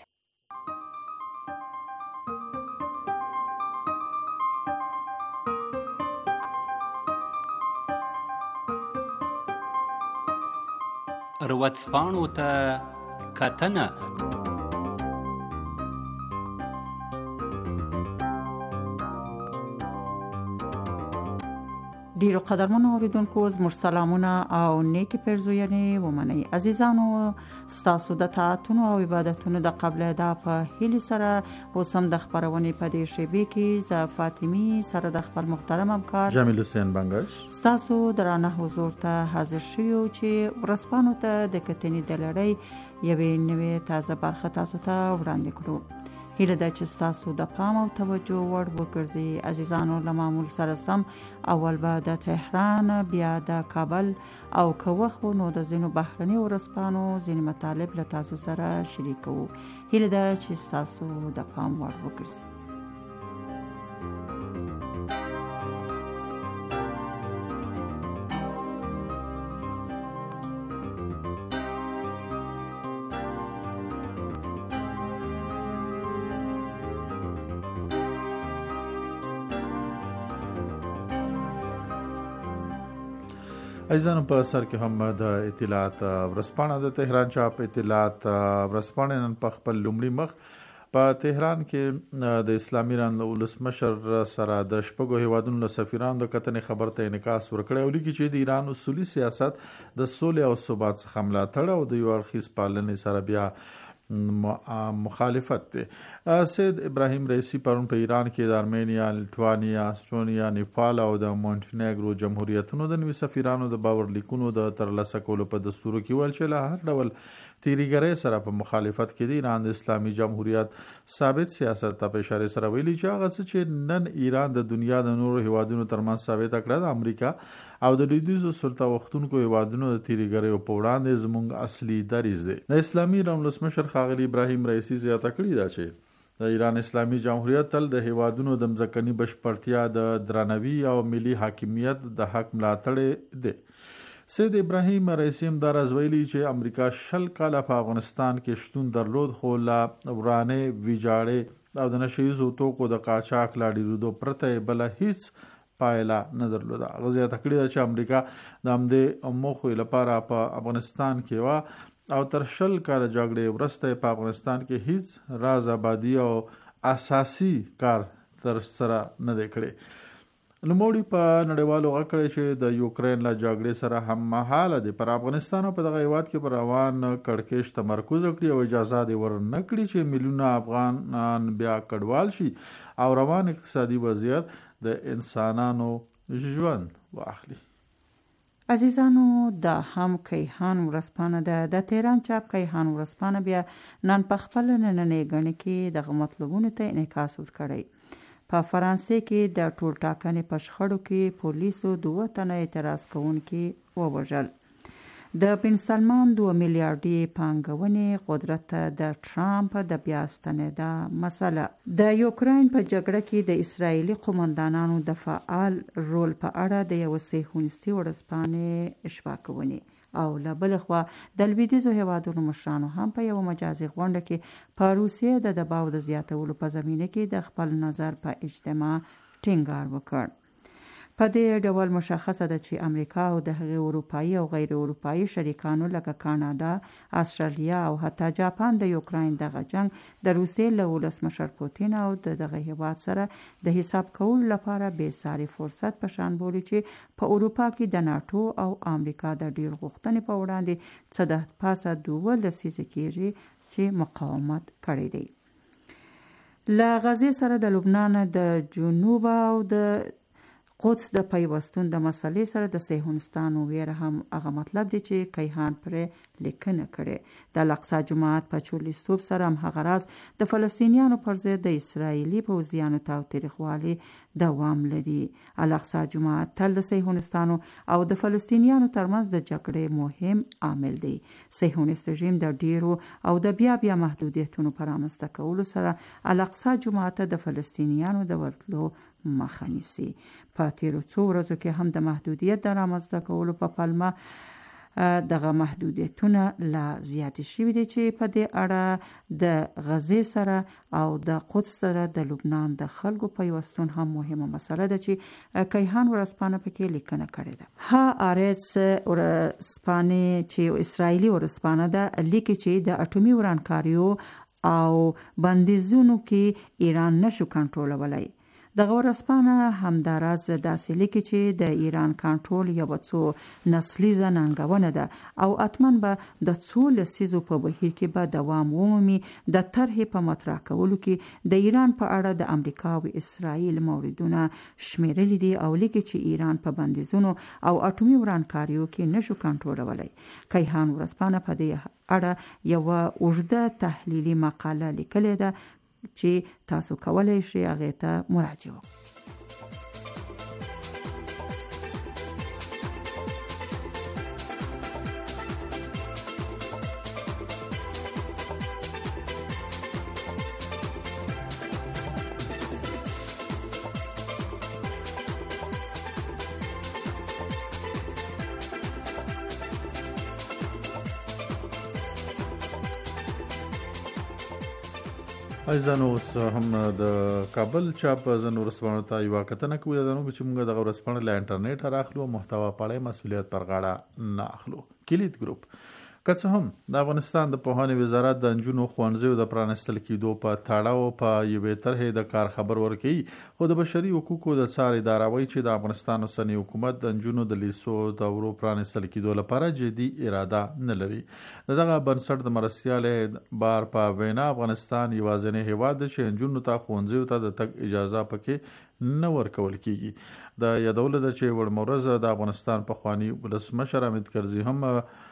ورځپاڼو ته کتنه. ډیرو قدرمنو اوریدونکو زموږ سلامونه او نیکی پرزوینې ومنئ. عزیزانو ستاسو د طاعتونو او عبادتونو د قبل ادا په هیله سره اوسم د خبرونې په دې شیبې کې ز فاطمی سره د خپل محترم همکار جمیل حسین بنگش ستاسو درانه حضور ته حاضر شوو چې ورسپانو ته د کتنې د لړۍ یوې نوې تازه برخه تاسو ته وړاندې کړو. هیله ده چې ستاسو د پام او توجه وړ وګرځي. عزیزانو له معمول سره سم اول به د تهران بیا د کابل او که وخت نو د ځینو بهرني ورځپاڼو ځینې مطالب له تاسو سره شریکو. هیله ده چې ستاسو د پام وړ وګرځي. عزیزانو په سر کې هم د اطلاعات ورځپاڼه د تهران چاپ اطلاعات ورځپاڼه نن په خپل لومړي مخ په تهران کې د اسلامي ایران ولسمشر سره د شپږو هیوادونو له سفیرانو د کتنې خبر ته انعکاس ورکړی او لیکي چې د ایران اصولي سیاست د سولې او ثبات څخه ملاتړ او د یو اړخیز پالنې سره بیا مخالفت ده. سید ابراهیم رئیسی پرون په ایران کې د ارمینیا، لیټوانیا، اسټونیا، نیپال او د مونټنیګرو جمهوریتونو د نوي سفیرانو د باور لیکونو د ترلاسه کولو په دستور کې ویل چې له هر ډول تیریګرۍ سره په مخالفت کې د ایران د اسلامي جمهوریت ثابت سیاست ته په اشاره سره ویلي چې هغه څه چې نن ایران د دنیا د نورو هیوادونو ترمنځ ثابت کړه د امریکا او د لویدیځو سلطه وختونکو هیوادونو د تیریګرۍ په وړاندې زموږ اصلي دریځ دی. د اسلامي ایران ولسمشر ښاغلي ابراهیم رئیسی زیاته کړې ده چې د ایران اسلامي جمهوریت تل د هیوادونو د مځکني بشپړتیا د درناوي او ملي حاکمیت د حق ملاتړ دی. سید ابراهیم رئیسی هم دا راز ویلي چې امریکا 20 کاله په افغانستان کې شتون درلود خو لا ورانه ویجاړې او د نشیزو توکو د قاچاق لا ډیرودو پرته بل هیڅ پایله نه درلوده. غزیه تکړه چې امریکا د همدې موخو لپاره په افغانستان کې وا او تر 20 کاله جګړې ورسته په افغانستان کې هیڅ راز آبادی او اساسي کار تر سره نه دی کړی. نوموړي په نړیوالو غکړې چې د یوکرين له جګړې سره هم مهاله دي پر افغانستان او په دغه هیواد کې پر روان کړکېچ تمرکز وکړي او اجازه دي ورنه کړي چې میلیونه افغانان بیا کډوال شي او روان اقتصادي وضعیت د انسانانو ژوند واخلي. عزیزانو د هم کیهان ورځپاڼه د تهران چاپ کیهان ورځپاڼه بیا نن په خپل نننۍ غڼې کې د مطلبونو ته انعکاس ورکړی. په فرانسې کې د ټول ټاکنې په شخړو کې پولیسو 2 تنه اعتراض کوونکي ووژل. د بن سلمان 2 میلیارډي پانګونې قدرت د ټرامپ د بیا ستنېدا مسله. د یوکراین په جګړه کې د اسرایلی قومندانانو د فعال رول په اړه د یو صهیونیستي ورځپاڼې اشاعه کوي او له بل خوا د لویدیځو هیوادونو مشرانو هم په یو مجازي غونډه کې په روسیې د دباو د زیاتولو په زمینه کې د خپل نظر په اجتماع ټینګار وکړ. په دې ډول مشخصه ده چې امریکا او د هغې اروپایي او غیر اروپایي شریکانو لکه کاناډا، استرالیا او حتی جاپان د یوکراین دغه جنگ د روسیې له ولسمشر پوتین او دغه هیواد سره د حساب کولو لپاره بې ساري فرصت په شان بولي چې په اروپا کې د ناټو او امریکا د ډیر غوښتنې په وړاندې څه د پاسه 12 لسیزې کېږي چې مقاومت کړی دی. له غزې سره د لبنان د جنوب او د قدس د پیوستون د مسلې سره د صهیونیستانو ویره هم هغه مطلب دی چې کیهان پر لیکنه کړي. د الاقصی جماعت په چورلیستوب سره هم هغه راز د فلسطینیانو پر ضد د اسرایلی پوځیانو تاوتریخوالي دوام لري. الاقصی جماعت تل د صهیونیستانو او د فلسطینیانو ترمنځ د جګړې مهم عامل دی. صهیونیست رژیم د ډیرو او د بیا محدودیتونو پر رامنځته کولو سره الاقصی جماعت د فلسطینیانو د ورتلو مخه نیسي. په تیرو څو ورځو کې هم د محدودیت د رامنځته کولو په پلمه دغه محدودیتونه لا زیات شوي دي چې په دې اړه د غزې سره او د قدس سره د لبنان د خلکو پیوستون هم مهمه مسله ده چې کیهان ورځپاڼه پکې لیکنه کړې ده. ها آرس ورځپاڼه چې اسرایلی ورځپاڼه ده لیکي چې د اټومي ورانکاریو او بندیزونو کې ایران نشو کنټرولولای. دغه ورځپاڼه همداراز داسې لیکي چې د ایران کنټرول یو څو نسلیزه ننګونه ده او اتمن به د څو لسیزو په بهیر کې به دوام ومومي. د طرحې په مطرح کولو کې د ایران په اړه د امریکا او اسرائیل موردونه شمیرلي دي او لیکي چې ایران په بندیزونو او اټومي ورانکاریو کې نشو کنټرولولای. کیهان ورځپاڼه په دې اړه یو اوږده تحلیلي مقاله لیکلې ده چې تاسو کولای شئ هغه ته مراجعه وکړئ. ایزانو اوس هم د کابل چاپ زنو ورسپانو ته یو کتنه کوي دنو چې موږ د ورسپانو له انټرنیټ راخلو محتوا پاړې مسولیت پر غاړه نه اخلو. کلیت ګروپ که څه هم د افغانستان د پوهنې وزارت د انجونو ښوونځیو د پرانستل کېدو په تړاو په یوې طرحې د کار خبر ورکوي، خو د بشري حقوقو د څار اداره وایي چې د افغانستان اوسنی حکومت د انجونو د لیسو دورو پرانستل کېدو لپاره جدي اراده نه لري. دغه بنسټ د مرستیال بار په وینا افغانستان یوازینی هیواد دی چې انجونو ته ښوونځیو ته د تګ اجازه پکې نه ورکول کېږي. د یادول ده چې وړمورزه د افغانستان پخوانی ولسمشر حامد کرزي هم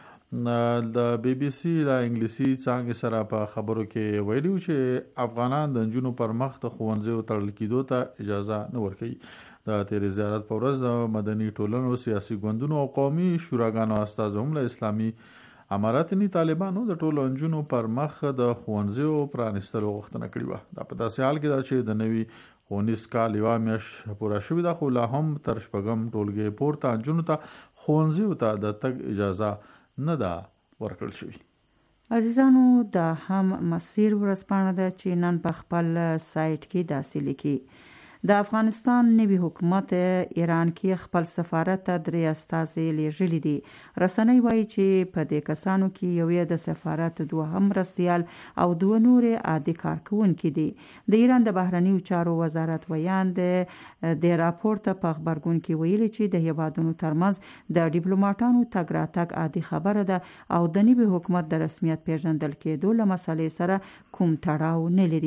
د بی بی سی د انګلیسي څانګې سره په خبرو کې ویلي چې افغانان د نجونو پر مخ د ښوونځیو تړل کېدو ته اجازه نه ورکوي. د تیرې زیارت په ورځ د مدني ټولنو، سیاسي ګوندونو او قومي شوراګانو استازو هم له اسلامي اماراتني طالبانو د ټولو نجونو پر مخ د ښوونځیو پرانستلو غوښتنه کړې وه. دا په داسې حال کې ده چې د نوي ښوونیز کال یوه میاشت پوره شوې ده، خو لا هم تر شپږم ټولګي پورته نجونو ته ښوونځیو ته د تګ اجازه نه ده ورکړل شوې. عزیزانو، دا هم مسیر ورځپاڼه ده چې نن په خپل سایټ کې داسې لیکي: د افغانستان نوي حکومت ایران کې خپل سفارت ته 3 استازي لیږلي دي. رسنۍ وایي چې په دې کسانو کې یو د سفارت 2 مرستیال او 2 نور عادي کارکونکي دي. د ایران د بهرنیو چارو وزارت ویاند د راپور ته په خبرګون کې ویلي چې د هیوادونو ترمنځ د ډیپلوماټانو تګ راتګ عادي خبره ده او د نوي حکومت د رسمیت پیژندل کېدو له مسلې سره کوم تړاو نه لري.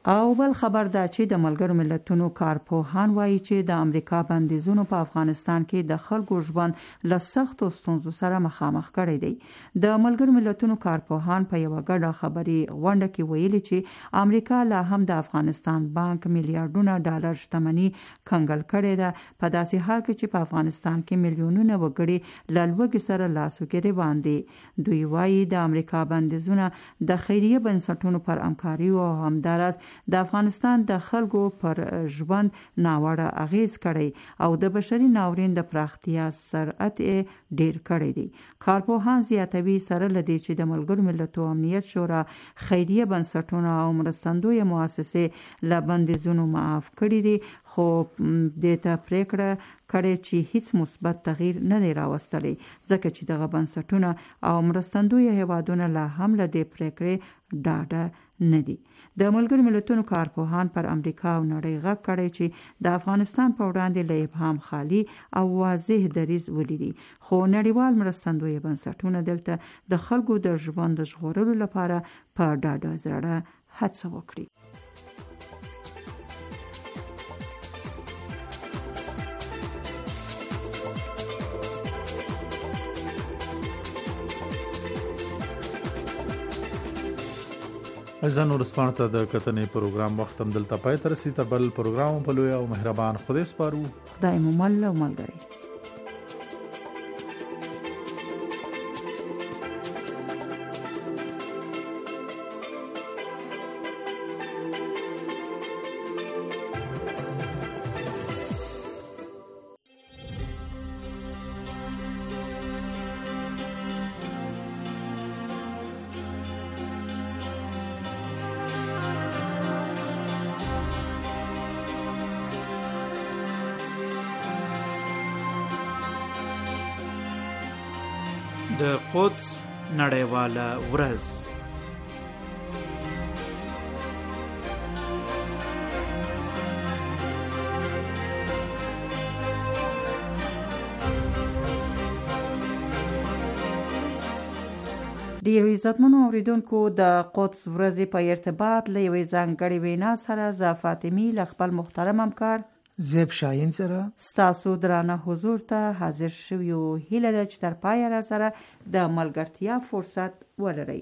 او بل خبر دا چې د ملګرو ملتونو کارپوهان وایي چې د امریکا بندیزونو په افغانستان کې د خلکو ژوند له سختو ستونزو سره مخامخ کړی دی. د ملګرو ملتونو کارپوهان په یوه ګډه خبري غونډه کې ویلي چې امریکا لا هم د افغانستان بانک میلیارډونه ډالر شتمني کنګل کړې ده، په داسې حال کې چې په افغانستان کې میلیونونه وګړي له لوږې سره لاس و ګرېوان باندې. دوی وایي د امریکا بندیزونه د خیریه بنسټونو پر همکاري او همداراز د افغانستان د خلکو پر ژوند ناوړه اغیز کړی او د بشري ناورین د پراختیا سرعت ډیر کړی دی. کارپوهان زیاتوي سره لدی چې د ملګرو ملتونو امنیت شورا خیریه بنسټونه او مرستندوی مؤسسې له بندیزونو معاف کړي دي، خو د ته پریکړه کړي چې هیڅ مثبت تغییر نه دی راوستلی، ځکه چې دغه بنسټونه او مرستندوی هیوادونه لا هم له دې پریکړې ډاډه نه دي. د ملګرو ملتونو کارپوهان پر امریکا او نړۍ غږ کړی چې د افغانستان په وړاندې له ابهام خالی او واضح دریځ ولري، خو نړیوال مرستندوی بنسټونه دلته د خلکو د ژوند د ژغورلو لپاره په ډاډه زړه هڅه وکړي. ځان ورسپانه ته د کتنې پروګرام وخت هم دلته پای ته رسي. تر بل پروګرام په لوی او مهربان خدای سپارو. خدای مو مل او ملګری. د قدس نړیواله ورځ ډیرو عزتمنو اوریدونکو، د قدس ورځې په ارتباط له یوې ځانګړې وینا سره زه فاطمي له خپل محترم همکار زیب شاهین سره ستاسو درانه حضور ته حاضر شویو. هیله ده چې تر پایه را سره د ملګرتیا فرصت ولرئ.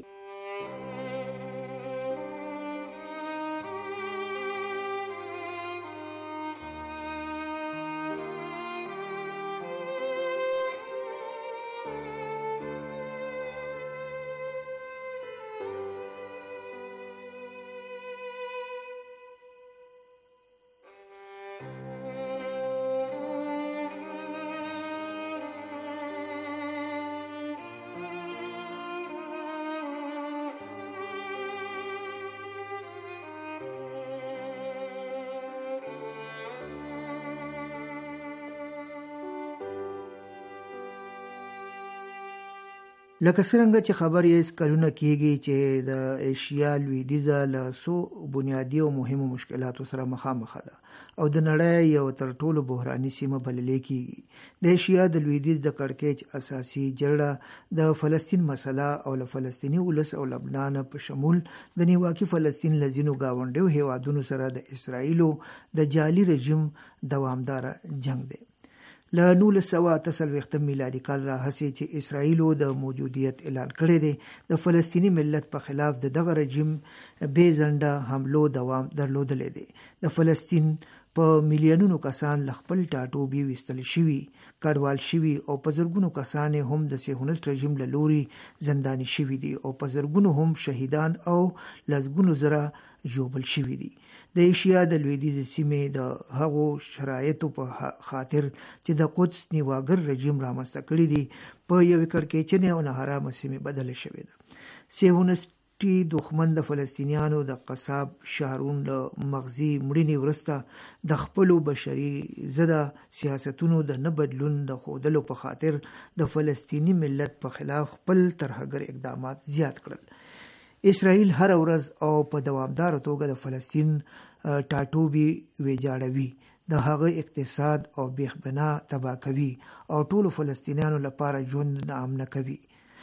لکه څنګه چې خبر یې کلونه کېږي چې د ایشیا لویدیځه له څو بنیادي او مهمو مشکلاتو سره مخامخ ده او د نړۍ یو تر ټولو بحراني سیمه بلل کېږي. د ایشیا د لویدیځ د کړکېچ اساسي جړه د فلسطین مسله او له فلسطیني ولس او لبنان په شمول د نیواکي فلسطین له ځینو ګاونډیو هیوادونو سره د اسرائیلو د جعلي رژیم دوامدار جنگ دی. له 1948 میلادي کال راهیسې چې اسرائیلو د موجودیت اعلان کړی دی، د فلسطینی ملت په خلاف دغه رژیم بې ځنډه حملو دوام درلودلی دی. د فلسطین په میلیونونو کسان له خپل ټاټوبي ویستل شوي، کډوال شوي او په زرګونو کسان هم د صهیونیست رژیم له لوري زنداني شوي دي او په زرګونو هم شهیدان او لسګونو زره ژوبل شوي دي. د ایشیا د لویدیځ سیمې د هغو شرایطو په خاطر چې د قدس نیواګر رژیم رامنځته کړي دي په یوې کړکېچنې او ناارامه سیمې بدله شوې ده. صهیونیستي دښمن د فلسطینیانو د قصاب شهرون له مغزي مړینې وروسته د خپلو بشري ضده سیاستونو د نه بدلون د ښودلو په خاطر د فلسطیني ملت په خلاف خپل ترهګر اقدامات زیات کړل. اسرائیل هر ورځ او په دوامدار توګه د فلسطین ټاټوبي ویجاړوي، د هغه اقتصاد او بیخ بنا تباه کوي او ټولو فلسطینیانو لپاره ژوند ناامنه کوي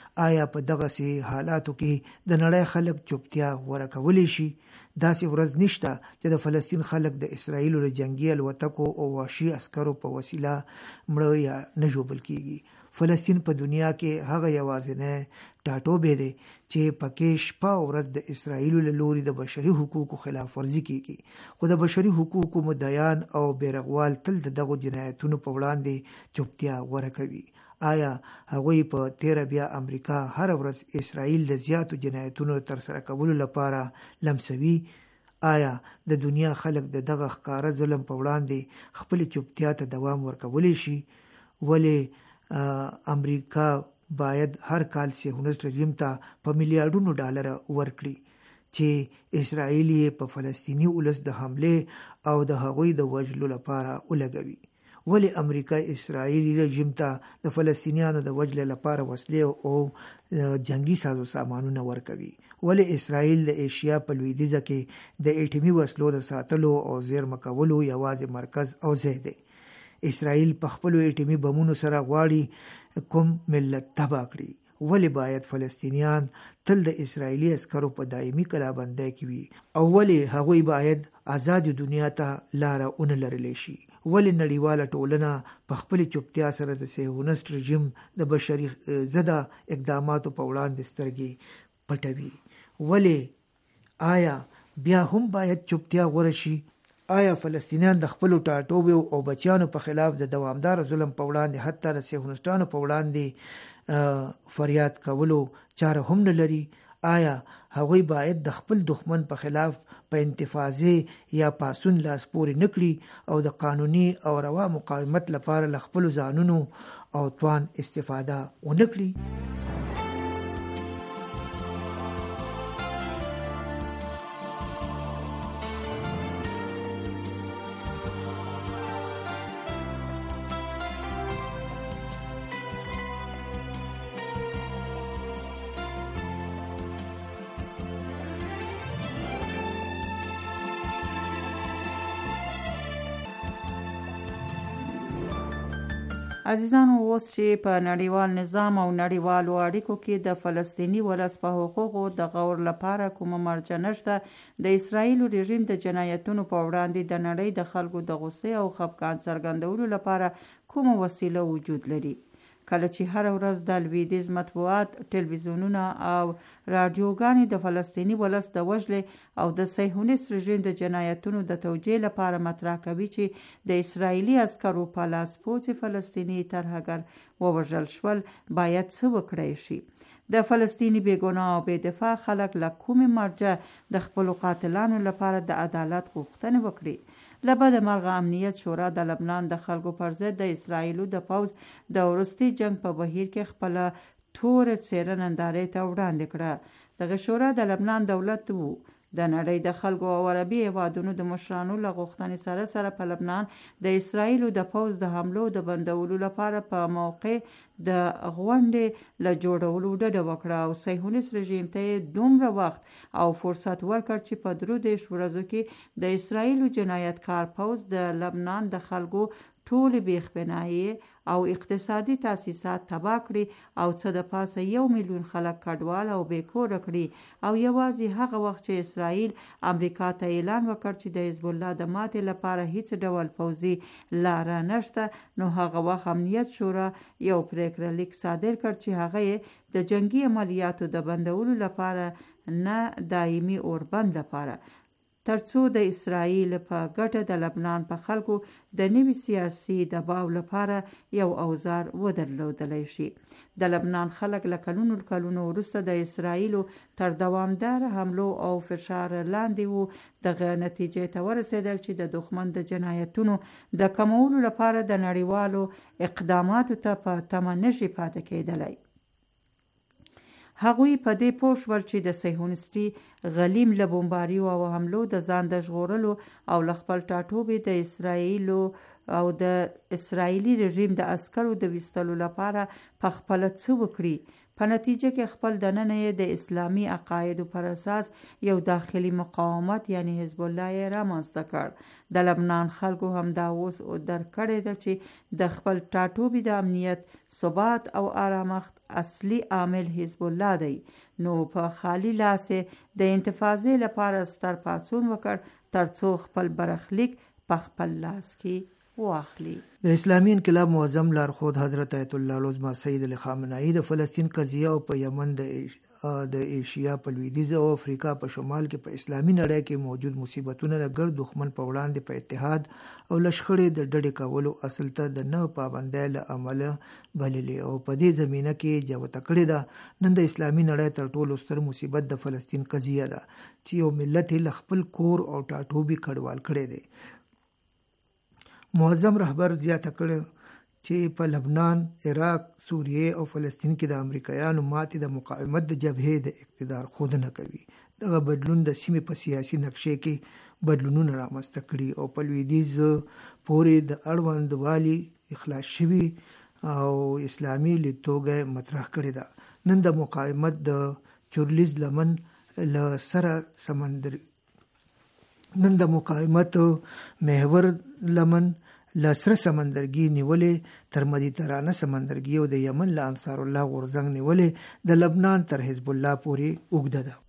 آیا په دغه سي حالاتو کې د نړۍ خلک چوپتیا غوره کولی شي؟ داسې ورځ نشته چې د فلسطین خلک د اسرائیل له جنگي الوتکو او وحشي عسکرو په وسیله مړه یا نه ژوبل کیږي. فلسطین په دنیا کې هغه یوازینی ټاټوبی دی چې پکې شپه او ورځ د اسرائیل له لوري د بشري حقوقو خلاف ورزي کیږي. خو د بشري حقوقو مدعیان او بیرغوال تل دغه جنایتونو په وړاندې چوپتیا غوره کوي. آیا هغوی په تیره بیا امریکا هر ورځ اسرائیل د زیاتو جنایتونو تر سره کولو لپاره لمسوي؟ آیا د دنیا خلک د دغه ښکاره ظلم په وړاندې خپل چوپتیا ته دوام ورکولی شي؟ ولې امریکا باید هر کال صهیونیست رژیم ته په میلیارډونو ډالر ورکړي چې اسرائیل په فلسطینی ولس د حمله او د هغوی د وژلو لپاره ولګوي؟ ولې امریکا اسرائیلی رژیم ته د فلسطینیانو د وژلو لپاره وسلې او جنگي سازو سامانونه ورکوي؟ ولې اسرائیل د ایشیا په لویدیځه کې د اټومي وسلو د ساتلو او زیرمه کولو یوازې مرکز او ځای دی؟ اسرائیل په خپل اټومي بمونو سره غواړي کوم ملت تباه کړي؟ ولې باید فلسطینیان تل د اسرائیلي عسکرو په دایمي کلابندۍ کې وي؟ او ولې هغوی باید آزاد دنیا ته لاره ونه لرلی شي؟ ولې نړیواله ټولنه په خپل چوپتیا سره د صهیونیست رژیم د بشري ضد اقداماتو په وړاندې سترګې پټوي؟ ولې آیا بیا هم باید چوپتیا غوره شي؟ آیا فلسطینیان د خپل ټاټوبو او بچیانو په خلاف د دوامدار ظلم په وړاندې حتی د صهیونیستانو په وړاندې فریاد کولو چاره هم نه لري؟ آیا هغوی باید د خپل دښمن په خلاف په انتفاضه یا پاسون لاس پورې نکړي او د قانوني او روا مقاومت لپاره له خپل ځانونو او توان استفاده ونکړي؟ عزیزانو، اوس چې په نړیوال نظام او نړیوالو اړیکو کې د فلسطینی ولس په حقوقو د غور لپاره کومه مرجع نشته، د اسرائیل رژیم د جنایتونو په وړاندې د نړۍ د خلکو د غصې او خفګان څرګندولو لپاره کومه وسیله وجود لري؟ کله چې هر ورځ د لویدیځ مطبوعات، ټلویزیونونه او رادیوګانې د فلسطینی ولس د وژلې او د صهیونیست رژیم د جنایتونو د توجیه لپاره مطرح کوي چې د اسرائیلي عسکرو په لاس پوڅې فلسطینی ترهګر ووژل شول، باید څه وکړای شي؟ د فلسطینی بېګناه او بې دفاع خلک له کومې مرجع د خپلو قاتلانو لپاره د عدالت غوښتنې وکړي؟ له بده مرغه امنیت شورا د لبنان د خلکو پر ضد د اسرائیلو د پوځ د وروستي جنگ په بهیر کې خپله توره څیره نندارې ته وړاندې کړه. دغه شورا د لبنان دولت وو د نړۍ د خلکو او عربي هیوادونو د مشرانو له غوښتنې سره سره په لبنان د اسرائیلو د پوځ د حملو د بندولو لپاره په موقع د غونډې له جوړولو ډډه وکړه او صهیونیست رژیم ته دومره وخت او فرصت ورکړ چې په 3 ورځو کې د اسرائیلو جنایتکار پوځ د لبنان د خلکو ټول بیخبنایي او اقتصادي تاسیسات تباه کړي او څه د پاسه 1 میلیون خلک کډوال او بیکوره کړي او یوازې هغه وخت چې اسرائیل امریکا ته اعلان وکړ چې د حزب الله د ماتې لپاره هیڅ ډول پوځي لاره نشته، نو هغه وخت امنیت شورا یو پریکړه لیک صادر کړ چې هغه د جنگي عملیاتو د بندولو لپاره نه دایمي اوربند لپاره ترڅو د اسرائیل په ګټه د لبنان په خلکو د نوي سیاسي دباو لپاره یو اوزار ودرلودلی شي. د لبنان خلک له کلونو وروسته د اسرائیلو تر دوامدار حملو او فشار لاندې وو دغه نتیجې ته ورسېدل چې د دښمن د جنایتونو د کمولو لپاره د نړیوالو اقداماتو ته په تمه نشي پاتې کېدلی. هغوی په دې پوه شول چې د صهیونیستي غلیم له بمباریو او حملو د ځان د ژغورلو او له خپل ټاټوبې د اسرائیلو او د اسرائیلي رژیم د عسکرو د ویستلو لپاره په خپله څه وکړي. په نتیجه کې خپل دننه د اسلامی عقایدو پر اساس یو داخلي مقاومت یعنی حزب الله یې رامنځته کړ. د لبنان خلکو هم دا اوس درک کړی ده چې د خپل ټاټوبي د امنیت، ثبات او آرامښت اصلي عامل حزب الله دی. نو په خالی لاس د انتفاضې لپاره ستر پاڅون وکړ ترڅو خپل برخلیک په خپل لاس کې واخلي. د اسلامي انقلاب معظم لارښود حضرت آیت الله العظمى سید علی خامنه‌ای د فلسطین قضیه او په یمن د ایشیا په لویدیځ او افریقا په شمال کې په اسلامي نړۍ کې موجود مصیبتونه د ګډ دښمن په وړاندې په اتحاد او لشخړې د ډډې کولو اصل ته د نه پابندۍ له امله بللې او په دې زمینه کې جوته کړې ده. نن د اسلامي نړۍ تر ټولو ستر مصیبت د فلسطین قضیه ده چې یو ملت له خپل کور او ټاټوبي کډوال کړی دی. معظم رهبر زیاته کړه چې په لبنان، عراق، سوریه او فلسطین کې د امریکایانو ماتې د مقاومت د جبهې د اقتدار ښودنه کوي. دغه بدلون د سیمې په سیاسي نقشې کې بدلونونه رامنځته کړي او په لویدیځ پورې د اړوند والي اخلاص شوي او اسلامي لیدتوګه مطرح کړې ده. نن د مقاومت د چورلیز لمن له سره سمندر نن د مقاومت محور لمن له سره سمندرګي نیولې تر مدیترانه سمندرګي او د یمن له انصار الله غورځنګ نیولې د لبنان تر حزب الله پورې اوږده ده.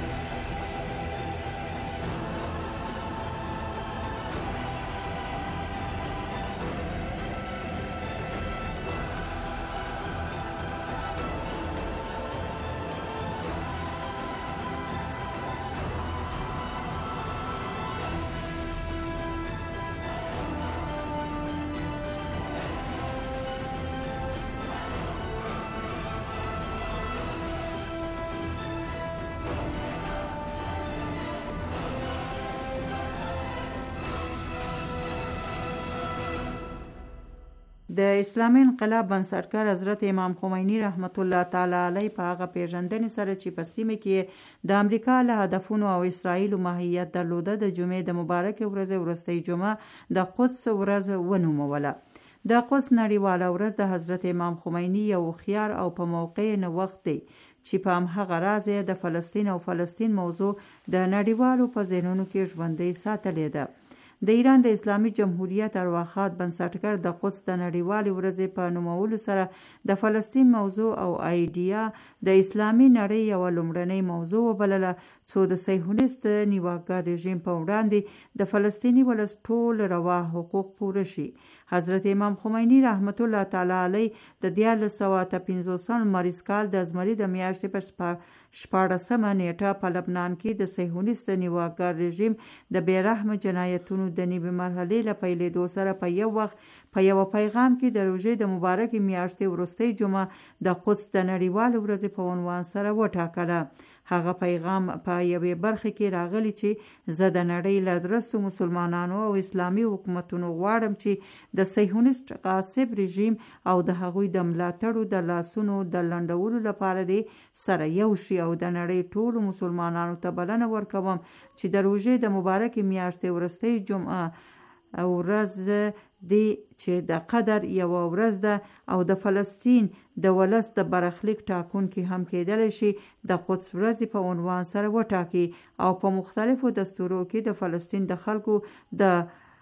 د اسلامي انقلاب بنسټګر حضرت امام خمینی رحمت الله تعالی علیه په هغه پیژندنې سره چې په سیمه کې د امریکا له هدفونو او اسرائیلو ماهیت درلوده د جمعې د مبارکې ورځې وروستۍ جمعه د قدس ورځ ونوموله. د قدس نړیواله ورځ د حضرت امام خمینی یو خيار او په موقع نه وخت دی چې په همغه راز د فلسطین او فلسطین موضوع د نړیوالو په ذهنونو کې ژوندۍ ساتلې ده. د ایران د اسلامي جمهوریت ارواښاد بنسټګر د قدس د نړیوالې ورځې په نومولو سره د فلسطین موضوع او ایډیا د اسلامي نړۍ یو لومړنۍ موضوع وبلله څو د صهیونیست نیواګر رژیم په وړاندې د فلسطیني ولس ټول روا حقوق پوره شي. حضرت امام خمینی رحمت الله تعالی علیه د 1950 مارچ کال د زمري د میاشتې په 14مه نیټه په لبنان کې د صهیونیست نیواګر رژیم د بیرحمه جنایتونو د نیمه مرحلې له پیلېدو سره په یو وخت په یو پیغام کې د روژې د مبارکې میاشتې وروستۍ جمعه د قدس د نړیوالې ورځې په عنوان سره وټاکله. هغه پیغام په یوې برخه کې راغلی چې زه د نړۍ له درستو مسلمانانو او اسلامي حکومتونو غواړم چې د صهیونیست غاصب رژیم او د هغوی د ملاتړو د لاسونو د لنډولو لپاره دی سره یو شي او د نړۍ ټولو مسلمانانو ته بلنه ورکوم چې د روژې د مبارکې میاشتې وروستۍ جمعه ورځ دی چې د قدر یو ورځ ده او د فلسطین د ولس د برخلیک ټاکونکي هم کېدلی شي د قدس ورځې په عنوان سره وټاکي او په مختلفو دستورو کې د فلسطین د خلکو د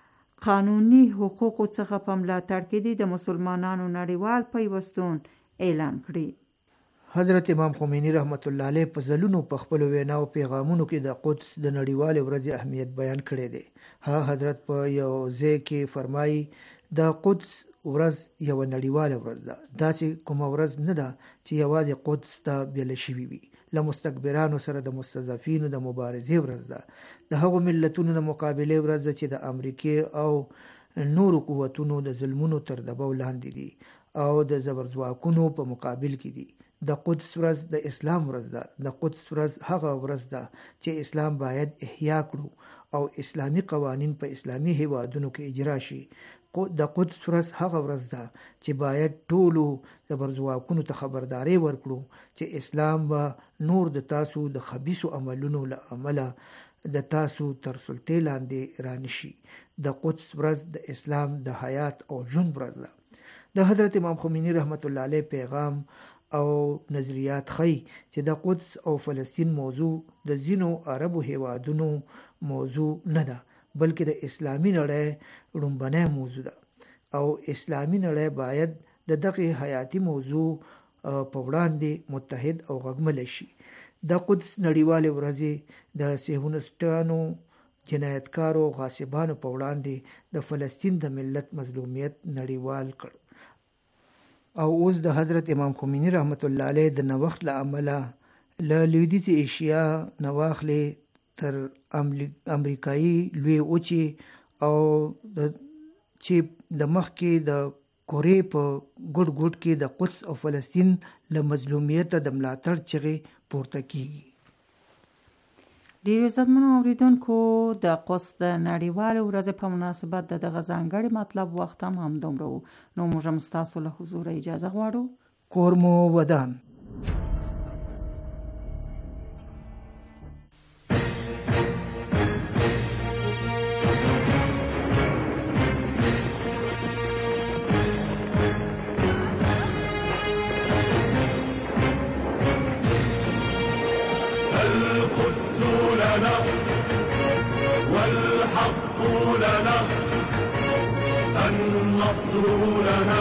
قانوني حقوقو څخه په ملاتړ کې د مسلمانانو نړیوال پیوستون اعلان کړي. حضرت امام خمینی رحمت الله علیه په ځلونو په خپل ویناو پیغامونو کې د قدس د نړیوالې ورځې اهمیت بیان کړی دی. حضرت په یو ځای کې فرمایي د قدس ورځ یو نړیواله ورځ ده. داسې کومه ورځ نه ده چې یوازې قدس ته بیل شوي وي. له مستکبرانو سره د مستضعفینو د مبارزې ورځ ده. د هغو ملتونو د مقابلې ورځ ده چې د امریکې او نورو قوتونو د ظلمونو تر دباو لاندې دي او د زبرځواکونو په مقابل کې دي. د قدس ورځ د اسلام ورځ ده. د قدس ورځ هغه ورځ ده چې اسلام باید احیا کړو او اسلامی قوانین په اسلامی هیوادونو کې اجرا شي. د قدس ورځ هغه ورځ ده چې باید ټولو زبرځواکونو ته خبرداري ورکړو چې اسلام به نور د تاسو د خبيثو عملونو له امله د تاسو تر سلطې لاندې رانشي. د قدس ورځ د اسلام د حیات او ژوند ورځ ده. د حضرت امام خمینی رحمت الله علیه پیغام او نظریات ښیي چې د قدس او فلسطین موضوع د ځینو عربو هیوادونو موضوع نه ده، بلکې د اسلامي نړۍ لومبنی موضوع ده او اسلامي نړۍ باید د دغه حیاتي موضوع په وړاندې متحد او غږملی شي. د قدس نړیوالې ورځې د صهیونیستانو، جنایتکارو او غاصبانو په وړاندې د فلسطین د ملت مظلومیت نړیوال کړ او اوس د حضرت امام خمینی رحمت الله علیه د نوښت له امله له لویدیځې ایشیا نه واخلې تر امریکایي لوی وچې او چې د مخکې د کورې په ګډ ګډ کې د قدس او فلسطین له مظلومیته د ملاتړ چغې پورته کیږي. ډیرو عزتمنو اوریدونکو، د قدس د نړیوالې ورځې په مناسبت د دغه ځانګړي مطلب وخت هم همدومره و. نو موږ هم ستاسو له حضوره اجازه غواړو. کور مو ودان. والحق لنا النصر لنا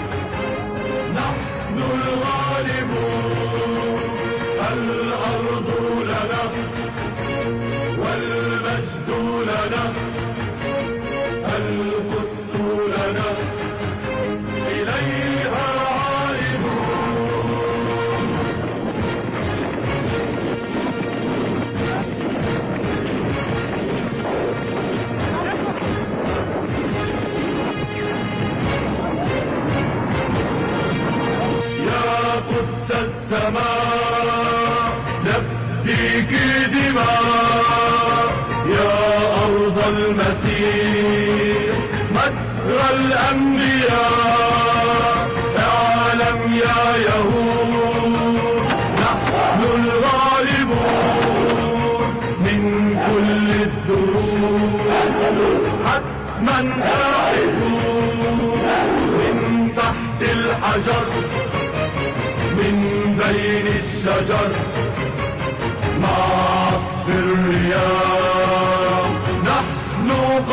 نحن الغالبون الأرض لنا والمجد لنا القدس لنا إليها السماء نفديك دماء يا أرض المسيح مسرى الأنبياء اعلم يا يهود نحن الغالبون من كل الدروب حتما آئبون من تحت الحجر من بين الشجر مع عصف الرياح نحن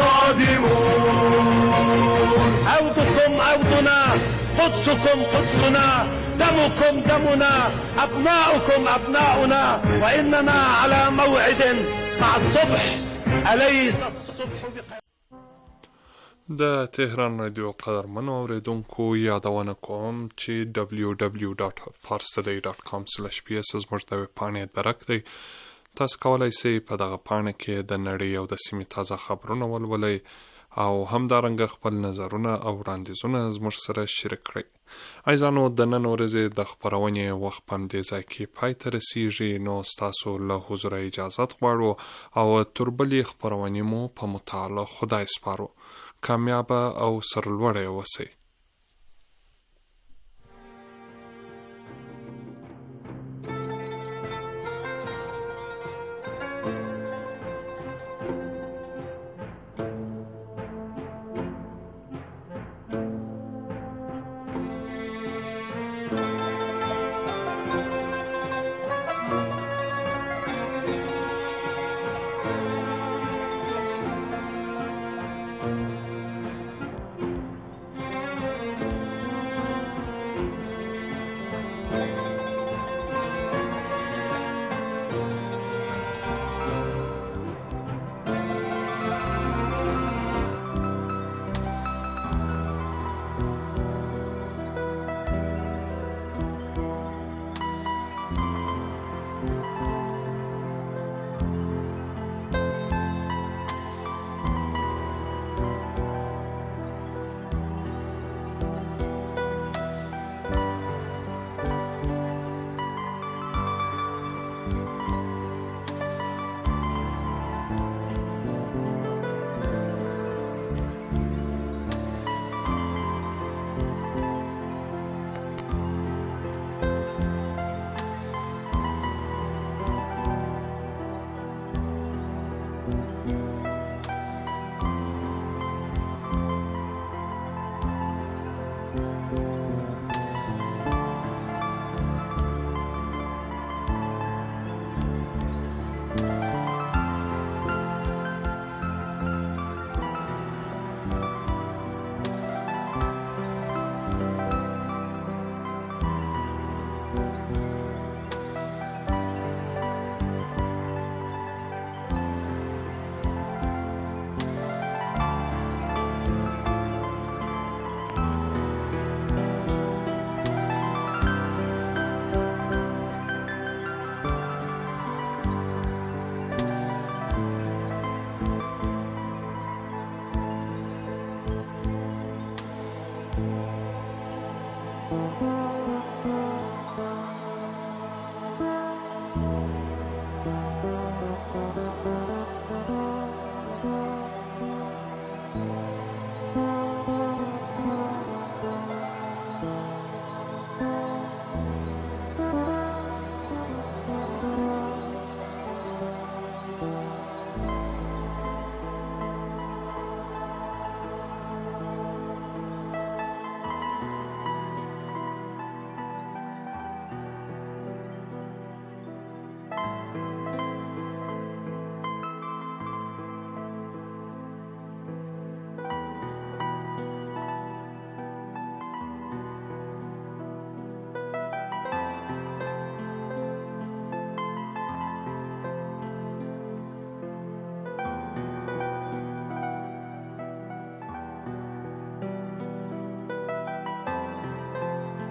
قادمون. عودكم عودنا، قدسكم قدسنا، دمكم دمنا، أبناؤكم أبناؤنا، وإننا على موعد مع الصبح. أليس الصبح بخير؟ د تهران رادیو قدرمنو اوریدونکو یادونه کوم چې www.farstoday.com/ps زموږ د ویبپاڼې درک دی. تاسو کولی شئ په دغه پاڼه کې د نړۍ او د سیمې تازه خبرونه ولولئ او همدارنګه خپل نظرونه او وړاندیزونه زموږ سره شریک کړئ. عزیزانو، د نن ورځې د خپرونې وخت په همدې ځای کې پای ته رسیږي. نو ستاسو له حضوره اجازت غواړو او تر بلې خپرونې مو په متعال خدای سپارو. کامیابه او سرلوړی اوسئ. Thank you.